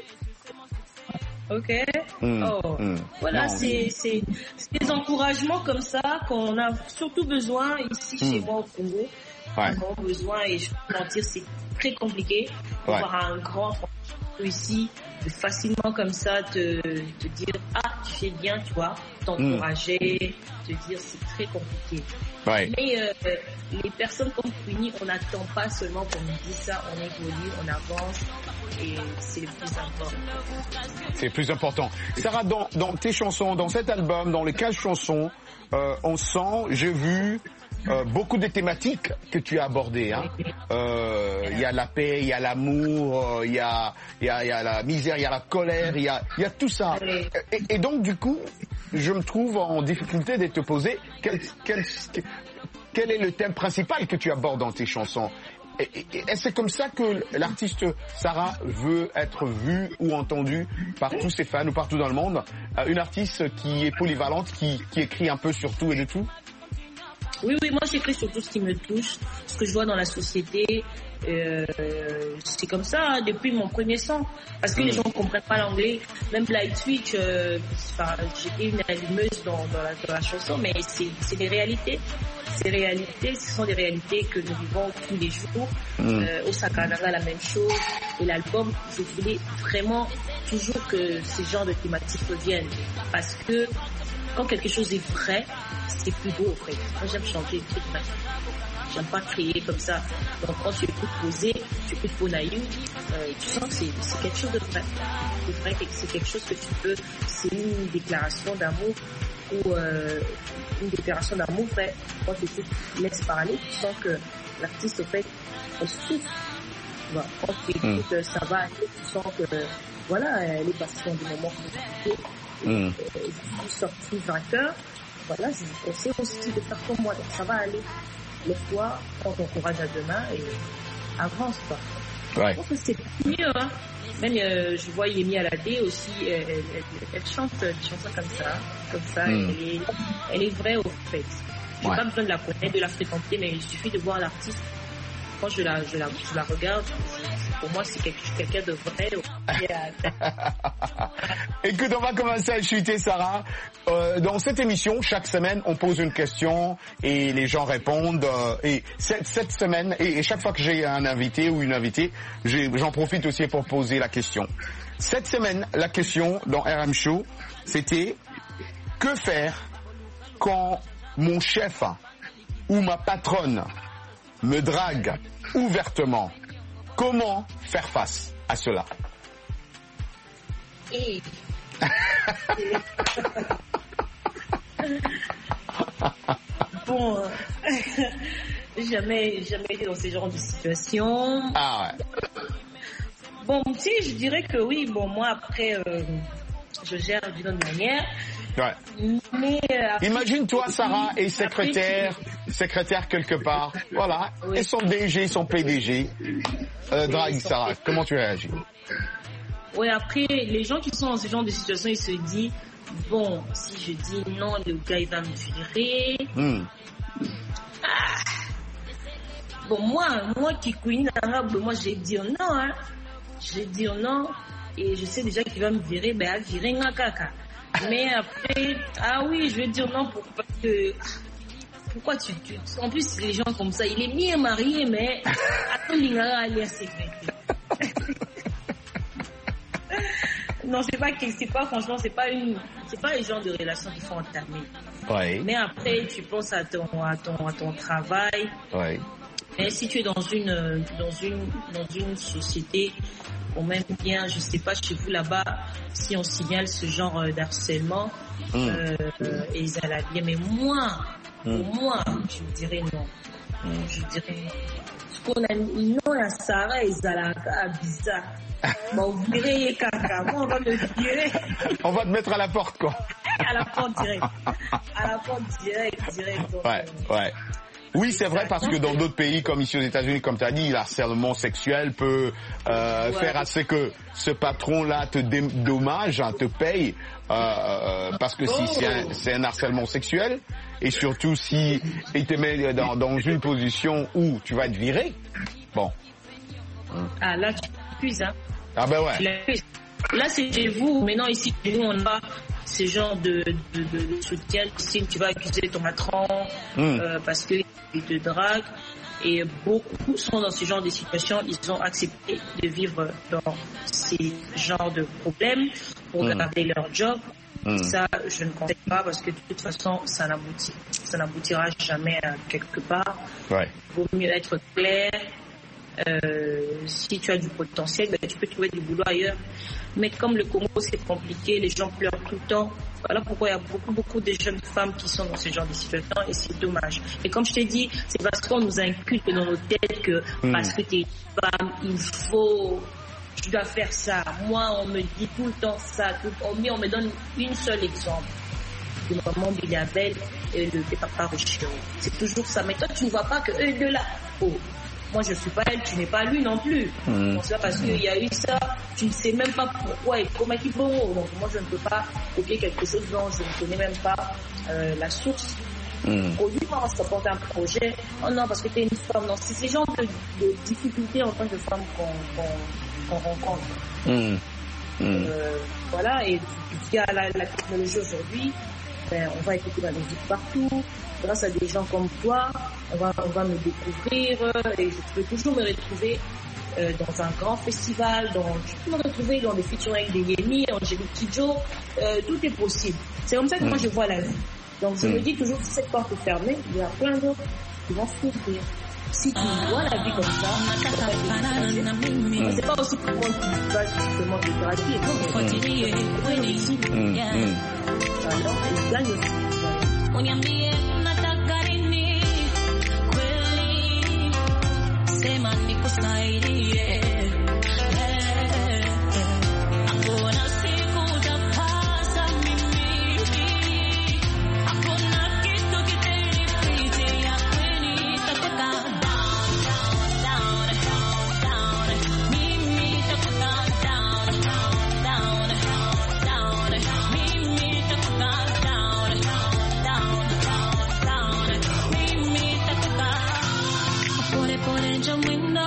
Ok. Voilà, c'est des encouragements comme ça qu'on a surtout besoin ici chez moi au Congo. Vraiment besoin, et je peux mentir, c'est très compliqué d'avoir un grand ici, de facilement comme ça te dire tu fais bien, tu vois, t'encourager, te dire c'est très compliqué. Mais les personnes comme Queenie, on n'attend pas seulement qu'on nous dise ça, on évolue, on avance, et c'est le plus important. C'est le plus important. Sarah, dans tes chansons, dans cet album, dans les 15 chansons, on sent, j'ai vu beaucoup de thématiques que tu as abordées. Hein. Il y a la paix, il y a l'amour, il y a la misère, il y a la colère, il y a tout ça. Et donc du coup, je me trouve en difficulté de te poser quel est le thème principal que tu abordes dans tes chansons. Et c'est comme ça que l'artiste Sarah veut être vue ou entendue par tous ses fans ou partout dans le monde. Une artiste qui est polyvalente, qui écrit un peu sur tout et de tout. Oui, moi j'écris sur tout ce qui me touche, ce que je vois dans la société. C'est comme ça depuis mon premier son, parce que les gens ne comprennent pas l'anglais. Même Light Switch, j'étais une allumeuse dans la chanson, mais c'est des réalités. Ce sont des réalités que nous vivons tous les jours. Au Sakanaga, la même chose. Et l'album, je voulais vraiment toujours que ces genres de thématiques reviennent, parce que quand quelque chose est vrai, c'est plus beau, en fait. Moi, j'aime chanter, j'aime pas crier comme ça. Donc, quand tu écoutes Posé, tu écoutes Ponaïou, tu sens que c'est quelque chose de vrai. C'est vrai que c'est quelque chose que tu peux, c'est une déclaration d'amour ou une déclaration d'amour faite. Quand tu écoutes Laisse parler, tu sens que l'artiste, en fait, elle souffre. Voilà. Quand tu écoutes Ça va aller, tu sens que, voilà, elle est passée dans des moments compliqués. Sorti vainqueur, voilà, je vous conseille aussi de faire comme moi, donc ça va aller. Lève-toi, prends ton courage à deux mains et avance, quoi. Je pense que c'est mieux, hein. Même, je vois Yemi Alade aussi, elle chante des chansons comme ça, elle est vraie au fait. J'ai pas besoin de la connaître, de la fréquenter, mais il suffit de voir l'artiste. Quand je la regarde, pour moi, c'est quelqu'un de vrai. Écoute, on va commencer à chuter, Sarah. Dans cette émission, chaque semaine, on pose une question et les gens répondent. Et cette semaine, et chaque fois que j'ai un invité ou une invitée, j'en profite aussi pour poser la question. Cette semaine, la question dans RM Show, c'était que faire quand mon chef ou ma patronne me drague ouvertement? Comment faire face à cela? Bon, jamais été dans ce genre de situation. Ah ouais. Bon, si, je dirais que oui. Bon, moi après, je gère d'une autre manière. Ouais. Mais imagine-toi, Sarah est secrétaire quelque part. Voilà. Oui. Et son DG, son PDG drague Sarah. Comment tu réagis? Oui, après, les gens qui sont dans ce genre de situation, ils se disent, bon, si je dis non, le gars, il va me virer. Bon, moi qui Queen arabe, moi, je vais dire non, hein. Je vais dire non. Et je sais déjà qu'il va me virer, ben, à virer un caca. Mais après, oui, je vais dire non, parce que, pourquoi tu, en plus, les gens comme ça, il est bien marié, mais, attends, il va aller à ses non, franchement, c'est pas le genre de relation qu'il faut entamer. Ouais. Mais après, tu penses à ton travail. Ouais. Mais si tu es dans une société, ou même bien, je sais pas, chez vous là-bas, si on signale ce genre d'harcèlement, et ils allaient bien, mais moi, je dirais non. Je dirais. Ce qu'on a non à Sarah et Zalaka, bizarre. Bon, vous virez caca. Moi, on va me virer. On va te mettre à la porte, quoi. À la porte direct. À la porte direct. Donc, ouais. Oui, c'est vrai, parce que dans d'autres pays, comme ici aux États-Unis, comme tu as dit, l'harcèlement sexuel peut faire à ce que ce patron-là te dédommage, te paye, parce que si c'est un harcèlement sexuel, et surtout si il te met dans une position où tu vas être viré, bon. Ah, là, tu t'accuses, hein. Ah ben ouais. Là, c'est chez vous. Maintenant, ici, chez nous, on a ce genre de soutien. Si tu vas accuser ton patron parce qu'il te drague, et beaucoup sont dans ce genre de situation, ils ont accepté de vivre dans ces genres de problèmes pour garder leur job. Ça, je ne conseille pas parce que de toute façon, ça n'aboutira jamais à quelque part. Ouais. Il vaut mieux être clair. Si tu as du potentiel, tu peux trouver du boulot ailleurs. Mais comme le Congo c'est compliqué, les gens pleurent tout le temps. Voilà pourquoi il y a beaucoup de jeunes femmes qui sont dans ce genre de situation et c'est dommage. Et comme je t'ai dit, c'est parce qu'on nous inculque dans nos têtes que parce que tu es une femme, tu dois faire ça. Moi, on me dit tout le temps ça. On me donne une seule exemple. Le maman Biliabel et le papa Richard. C'est toujours ça. Mais toi, tu ne vois pas que eux deux là. Oh. Moi, je ne suis pas elle, tu n'es pas lui non plus. Donc, c'est parce qu'il y a eu ça, tu ne sais même pas pourquoi et comment il faut. Donc, moi, je ne peux pas copier quelque chose dont je ne connais même pas la source. Aujourd'hui, moi, on porte un projet. Oh non, parce que tu es une femme. Non, c'est ces genres de difficultés en tant que femme qu'on rencontre. Voilà, et via la technologie aujourd'hui, on va écouter la musique partout. Grâce à des gens comme toi, on va me découvrir et je peux toujours me retrouver dans un grand festival, je peux me retrouver dans des featuring avec des Yemi, Angélique Kidjo, tout est possible. C'est comme ça que moi je vois la vie. Donc je me dis toujours que cette porte est fermée, il y a plein d'autres qui vont s'ouvrir. Si tu vois la vie comme ça, c'est pas aussi pour moi qui va justement te graduer. Alors, il gagne aussi. Sema nikusaidie. Hakuna siku utapasa mimi. Hakuna kitu kitanificha kweli. Takuta down. Mimi takuta down. Mimi takuta down. Mimi takuta por el mundo.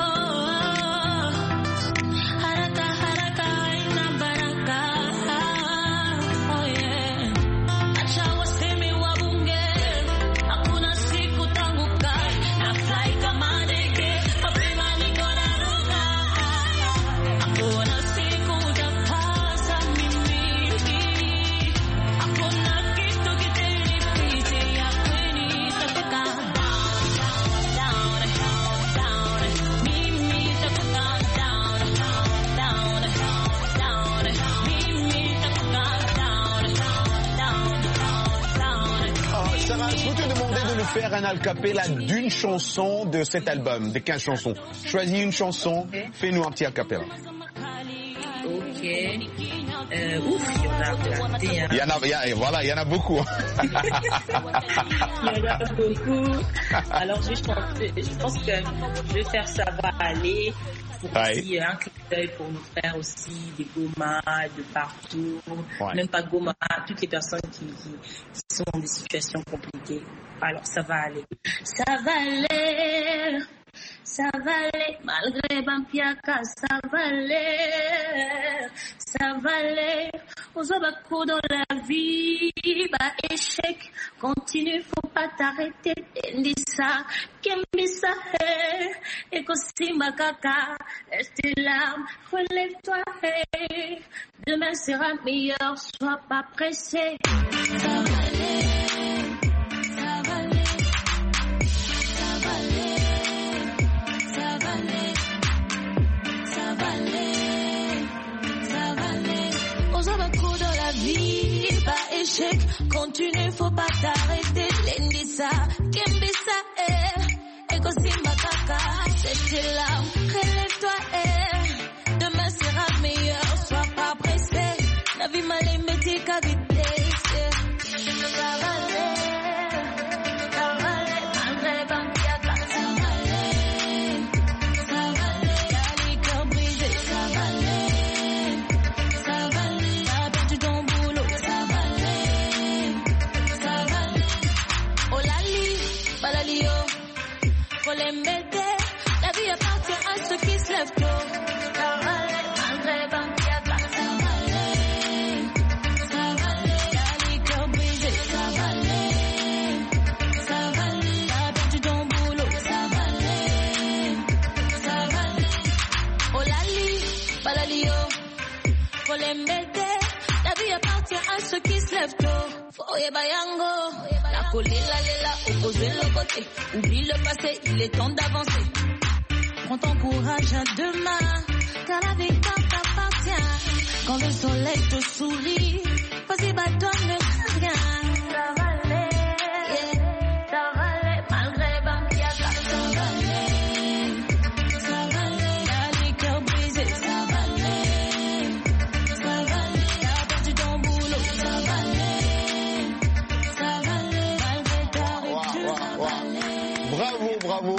Haraka ina baraka. Oh yeah. Acha waseme wabunge. Hakuna siku tanguka. Na fly kama ndege. Mapema niko naruka. Hakuna siku utapasa mimi. Hakuna kitu kitanificha kweli. Takuta Sarah, je peux te demander de nous faire un acapella d'une chanson de cet album, des 15 chansons. Choisis une chanson, fais-nous un petit acapella. Ok. Ouf, il y en a planté. Hein. Il y en a beaucoup. Il y en a beaucoup. Alors, je pense que je vais faire Ça va aller. Pour aussi un clin d'œil pour nos frères aussi, des Goma de partout. Ouais. Même pas Goma, toutes les personnes qui sont dans des situations compliquées. Alors, ça va aller. Ça va aller. Ça va aller, malgré Bampiaka, ça va aller, ça va aller. Aux abakou dans la vie, échec, continue, faut pas t'arrêter, Ndissa, Kembissa, et Kosima Kaka, reste là, relève-toi, demain sera meilleur, sois pas pressé. Ça va aller. Dans la vie, pas échec, continue, faut pas t'arrêter. Lendissa, Kembissa, Simba Kaka, c'était là. Relève-toi, demain sera meilleur. Sois pas pressé. La vie m'a les métiers qu'à vitesse. La vie appartient à ceux qui se lèvent tôt. Ça va aller, malgré Banquiata. Ça va aller, y'a les cœurs brisés. Ça va aller, t'as perdu ton boulot. Ça va aller, oh lali, balalio, faut les mettre. La vie appartient à ceux qui se lèvent tôt. Foye bayango, la colère, la opposer le côté. Oublie le passé, il est temps d'avancer. Prends ton courage à demain, car la victoire t'appartient. Quand le soleil te sourit, vas-y, bat-toi, ne crains rien. Ça va aller, malgré Banquiata. Ça va aller, y'a les cœurs brisés. Ça va aller, t'as perdu ton boulot. Ça va aller, malgré ta rupture. Ça va aller. Bravo.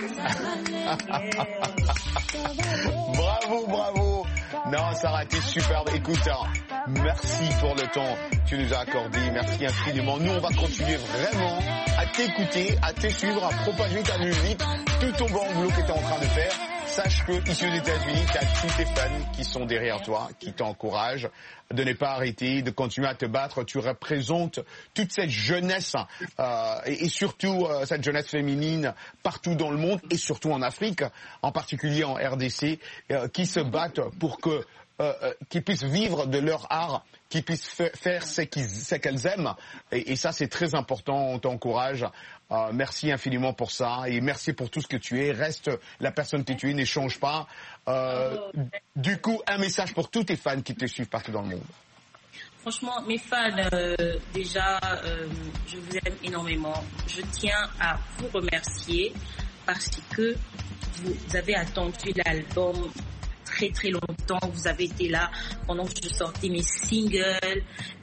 Bravo. Non, Sarah, t'es superbe. Écoute, merci pour le temps que tu nous as accordé. Merci infiniment. Nous, on va continuer vraiment à t'écouter, à te suivre, à propager ta musique, tout ton bon boulot que tu es en train de faire. Sache que ici aux États-Unis, tu as tous tes fans qui sont derrière toi, qui t'encouragent de ne pas arrêter, de continuer à te battre. Tu représentes toute cette jeunesse et surtout cette jeunesse féminine partout dans le monde et surtout en Afrique, en particulier en RDC, qui se battent pour que qu'ils puissent vivre de leur art, qu'ils puissent faire ce qu'elles aiment. Et ça, c'est très important. On t'encourage. Merci infiniment pour ça et merci pour tout ce que tu es. Reste la personne que tu es, ne change pas. Du coup, un message pour tous tes fans qui te suivent partout dans le monde. Franchement, mes fans, déjà, je vous aime énormément. Je tiens à vous remercier parce que vous avez attendu l'album très très longtemps. Vous avez été là pendant que je sortais mes singles.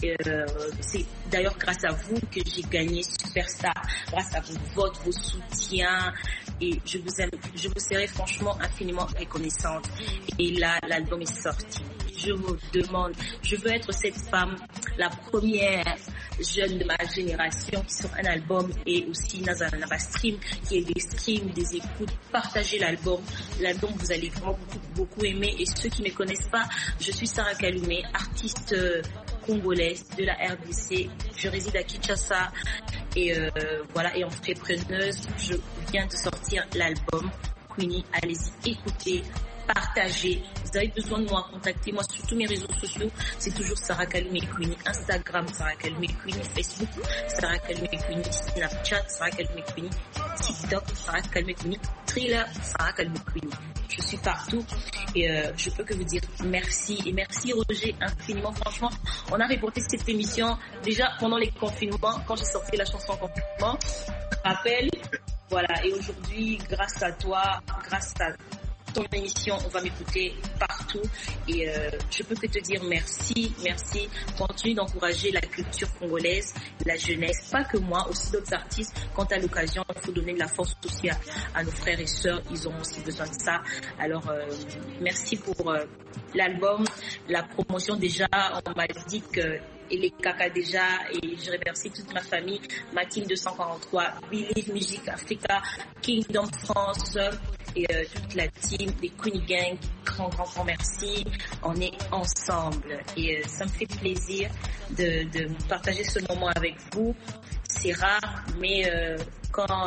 C'est d'ailleurs grâce à vous que j'ai gagné Superstar, grâce à vos votes, vos soutiens. Et je vous aime, je vous serai franchement infiniment reconnaissante. Et là, l'album est sorti. Je vous demande, je veux être cette femme, la première jeune de ma génération qui sort un album et aussi dans un stream, qui est des streams, des écoutes. Partagez l'album. L'album, vous allez vraiment beaucoup aimer. Et ceux qui ne me connaissent pas, je suis Sarah Kaloumé, artiste congolaise de la RDC. Je réside à Kinshasa et voilà, et entrepreneuse. Je viens de sortir l'album Queenie. Allez-y, écoutez, partagez. Vous avez besoin de moi, contactez-moi sur tous mes réseaux sociaux. C'est toujours Sarah Kaloumé Queenie. Instagram, Sarah Kaloumé Queenie. Facebook, Sarah Kaloumé Queenie. Snapchat, Sarah Kaloumé Queenie. TikTok, Sarah Kaloumé Queenie. Thriller, Sarah Kaloumé Queenie. Je suis partout et je peux que vous dire merci. Et merci Roger infiniment. Franchement, on a reporté cette émission déjà pendant les confinements, quand j'ai sorti la chanson Confinement. Rappel. Voilà, et aujourd'hui, grâce à toi, grâce à ton émission, on va m'écouter partout et je peux que te dire merci. Continue d'encourager la culture congolaise, la jeunesse, pas que moi, aussi d'autres artistes. Quand à l'occasion, il faut donner de la force aussi à nos frères et sœurs, ils ont aussi besoin de ça. Alors merci pour l'album, la promotion. Déjà, on m'a dit que et les caca déjà, et je remercie toute ma famille, ma team 243, Believe Music Africa, Kingdom France et toute la team des Queenie Gang. Grand merci, on est ensemble et ça me fait plaisir de partager ce moment avec vous. C'est rare, mais quand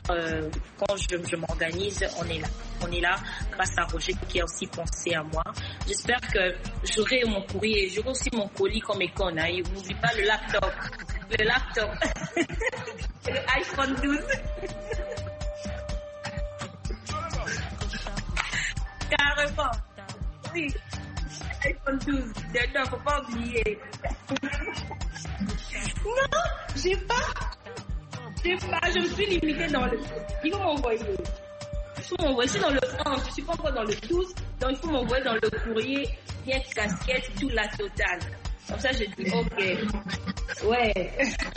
je m'organise, on est là grâce à Roger qui a aussi pensé à moi. J'espère que j'aurai mon courrier, j'aurai aussi mon colis comme Econ. Hein. N'oublie pas le laptop, le iPhone 12. Carrément, oui, iPhone 12. D'accord, faut pas oublier. Non, j'ai pas, je me suis limitée dans le... Ils vont m'envoyer. faut m'envoyer, je suis dans le 11, je suis pas encore dans le 12, donc il faut m'envoyer dans le courrier, bien casquette, tout la totale. Comme ça, je dis, ok, ouais.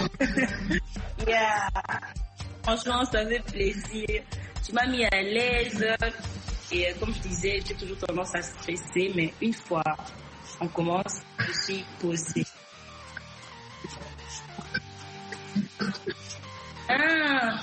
Yeah. Franchement, ça fait plaisir. Tu m'as mis à l'aise. Et comme je disais, j'ai toujours tendance à stresser, mais une fois on commence, je suis posée. Ah,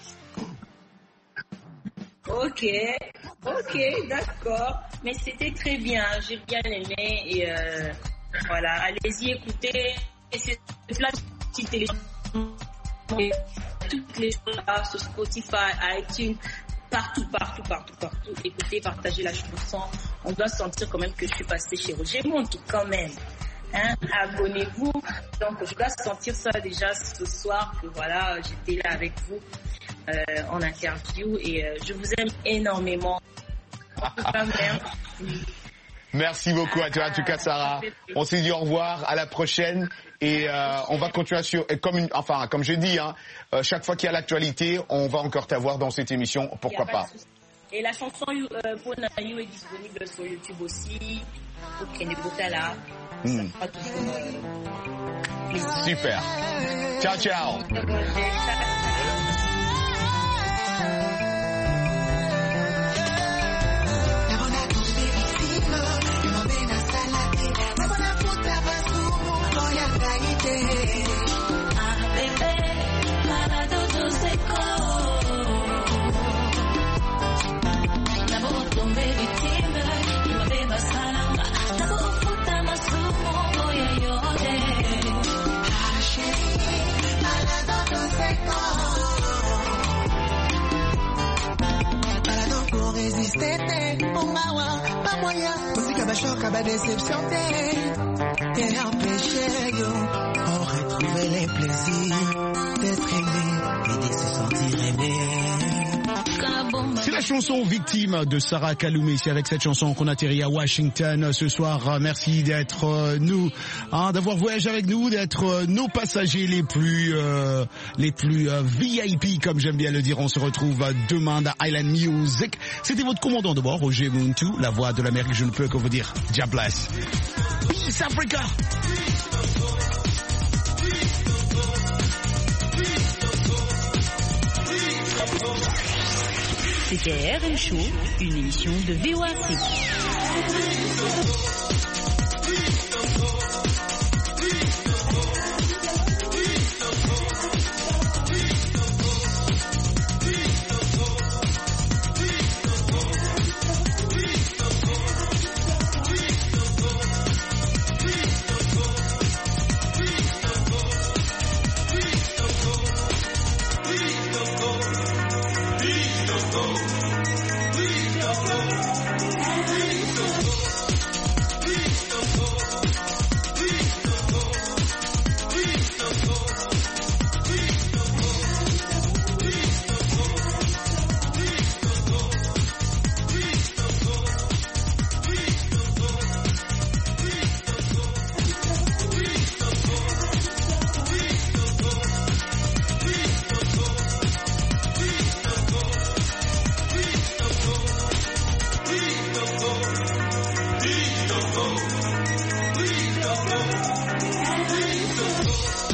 ok, d'accord. Mais c'était très bien, j'ai bien aimé et voilà, allez-y, écoutez. Et c'est là qui télécharge toutes les choses là sur Spotify, iTunes, partout. Écoutez, partagez la chanson. On doit sentir quand même que je suis passée chez Roger Montou quand même. Hein, abonnez-vous. Donc je dois sentir ça déjà ce soir que voilà, j'étais là avec vous en interview et je vous aime énormément. En tout cas, merci. Merci beaucoup à toi, en tout cas, Sarah. On s'est dit au revoir, à la prochaine. Et on va continuer sur, comme je dis, hein, chaque fois qu'il y a l'actualité, on va encore t'avoir dans cette émission, pourquoi pas. Et la chanson Pona You est disponible sur YouTube aussi. Pour Kenebotala. Ça sera toujours plaisir. Super. Ciao, ciao. Choc à déception et empêcher on retrouver les plaisirs d'être aimé et de se sentir aimé. C'est la chanson Victime de Sarah Kaloumé. C'est avec cette chanson qu'on atterrit à Washington ce soir. Merci d'être d'avoir voyagé avec nous, d'être nos passagers les plus VIP, comme j'aime bien le dire. On se retrouve demain dans Island Music. C'était votre commandant de bord, Roger Montou, la voix de l'Amérique. Je ne peux que vous dire, God bless. Peace Africa. C'était RN Show, une émission de VOAC. Please don't go.